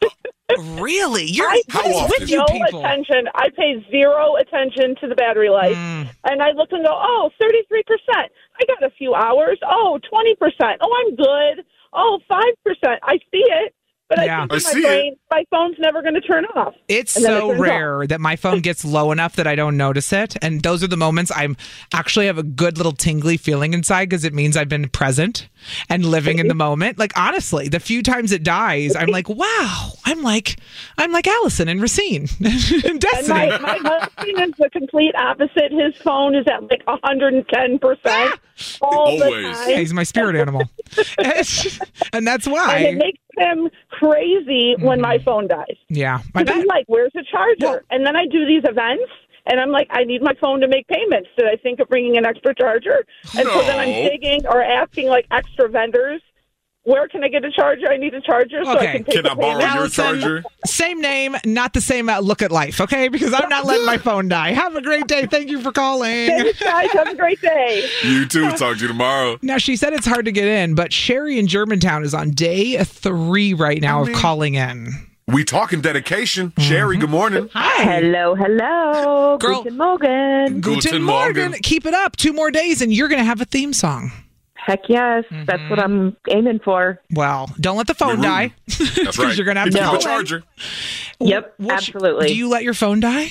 Really? I How pay often? with you no people? attention. I pay zero attention to the battery life. And I look and go, oh, 33%. I got a few hours. Oh, 20%. Oh, I'm good. Oh, 5%. I see it. But Yeah. I think in my brain, my phone's never going to turn off. It's And then it so turns off. rare that my phone gets low enough that I don't notice it. And those are the moments I'm actually have a good little tingly feeling inside because it means I've been present and living in the moment. Like, honestly, the few times it dies, I'm like, wow, I'm like Allison and Racine and And Destiny. my husband is the complete opposite. His phone is at like 110% all the Always. time. He's my spirit animal. And that's why. And it makes him crazy when my phone dies. Yeah. Because I'm like, where's the charger? And then I do these events, and I'm like, I need my phone to make payments. Did I think of bringing an extra charger? And so then I'm No. digging or asking like extra vendors, where can I get a charger? I need a charger so I Okay. can take Can the I borrow payment. your Allison, charger? Same name, not the same look at life, okay? Because I'm not letting my phone die. Have a great day. Thank you for calling. Thanks, guys. Have a great day. You too. Talk to you tomorrow. Now, she said it's hard to get in, but Sherry in Germantown is on day 3 right now of calling in. We talking dedication. Sherry, good morning. Hi. Hello. Girl. Guten Morgen. Guten Morgen. Keep it up. 2 more days, and you're going to have a theme song. Heck yes. That's what I'm aiming for. Well, don't let the phone die. That's right. You're going to have Keep to the call in. charger. Yep, What- absolutely. Do you let your phone die?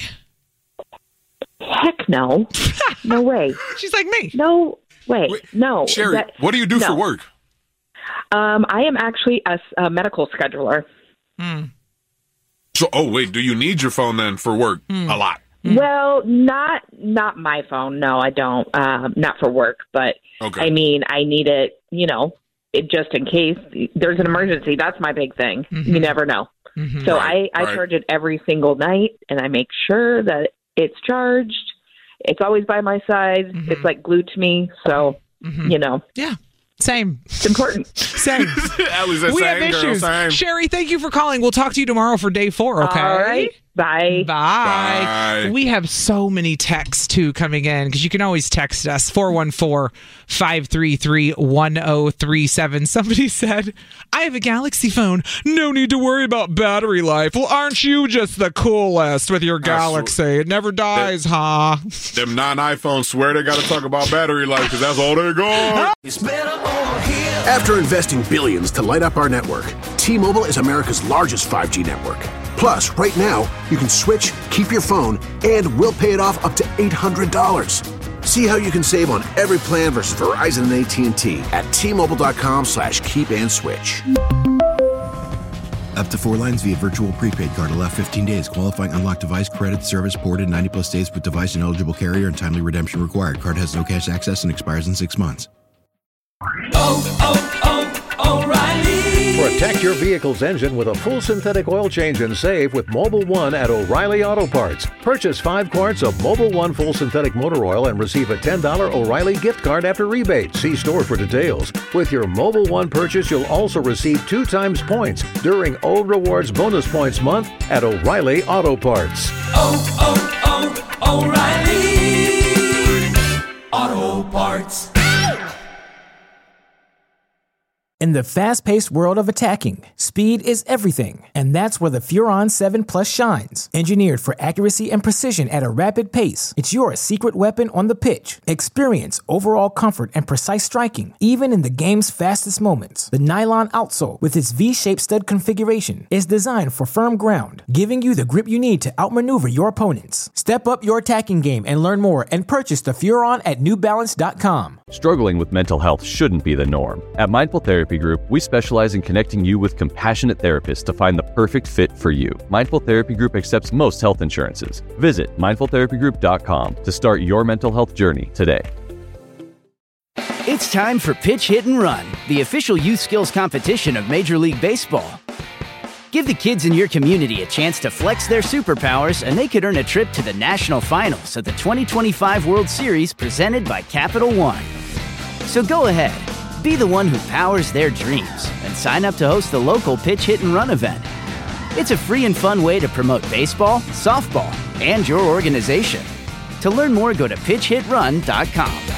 Heck no. No way. She's like me. No way. No. Sherry, That- what do you do no. for work? I am actually a medical scheduler. So, wait, do you need your phone then for work? A lot. Well, not my phone. No, I don't. Not for work, but Okay. I mean, I need it. Just in case there's an emergency. That's my big thing. You never know. So Right, I right. charge it every single night, and I make sure that it's charged. It's always by my side. It's like glued to me. So Yeah. Same. it's important. Same. Allie's that We have same girl, issues. same. Sherry, thank you for calling. We'll talk to you tomorrow for day 4, okay? All right. Bye. Bye. Bye. We have so many texts, too, coming in because you can always text us, 414-533-1037. Somebody said, I have a Galaxy phone. No need to worry about battery life. Well, aren't you just the coolest with your Galaxy? It never dies, huh? Them non-iPhones swear they got to talk about battery life because that's all they got. After investing billions to light up our network, T-Mobile is America's largest 5G network. Plus, right now, you can switch, keep your phone, and we'll pay it off up to $800. See how you can save on every plan versus Verizon and AT&T at T-Mobile.com/keep-and-switch. Up to 4 lines via virtual prepaid card. Allow 15 days. Qualifying unlocked device credit service ported 90+ days with device and eligible carrier and timely redemption required. Card has no cash access and expires in 6 months. O'Reilly. Protect your vehicle's engine with a full synthetic oil change and save with Mobile One at O'Reilly Auto Parts. Purchase 5 quarts of Mobile One full synthetic motor oil and receive a $10 O'Reilly gift card after rebate. See store for details. With your Mobile One purchase, you'll also receive 2 times points during O Rewards Bonus Points Month at O'Reilly Auto Parts. O'Reilly Auto Parts. In the fast-paced world of attacking, speed is everything, and that's where the Furon 7 Plus shines. Engineered for accuracy and precision at a rapid pace, it's your secret weapon on the pitch. Experience overall comfort and precise striking, even in the game's fastest moments. The nylon outsole, with its V-shaped stud configuration, is designed for firm ground, giving you the grip you need to outmaneuver your opponents. Step up your attacking game and learn more and purchase the Furon at NewBalance.com. Struggling with mental health shouldn't be the norm. At Mindful Therapy Group, we specialize in connecting you with compassionate therapists to find the perfect fit for you. Mindful Therapy Group accepts most health insurances. Visit mindfultherapygroup.com to start your mental health journey today. It's time for Pitch, Hit, and Run, the official youth skills competition of Major League Baseball. Give the kids in your community a chance to flex their superpowers, and they could earn a trip to the national finals of the 2025 World Series presented by Capital One. So go ahead, be the one who powers their dreams, and sign up to host the local Pitch, Hit, and Run event. It's a free and fun way to promote baseball, softball, and your organization. To learn more, go to pitchhitrun.com.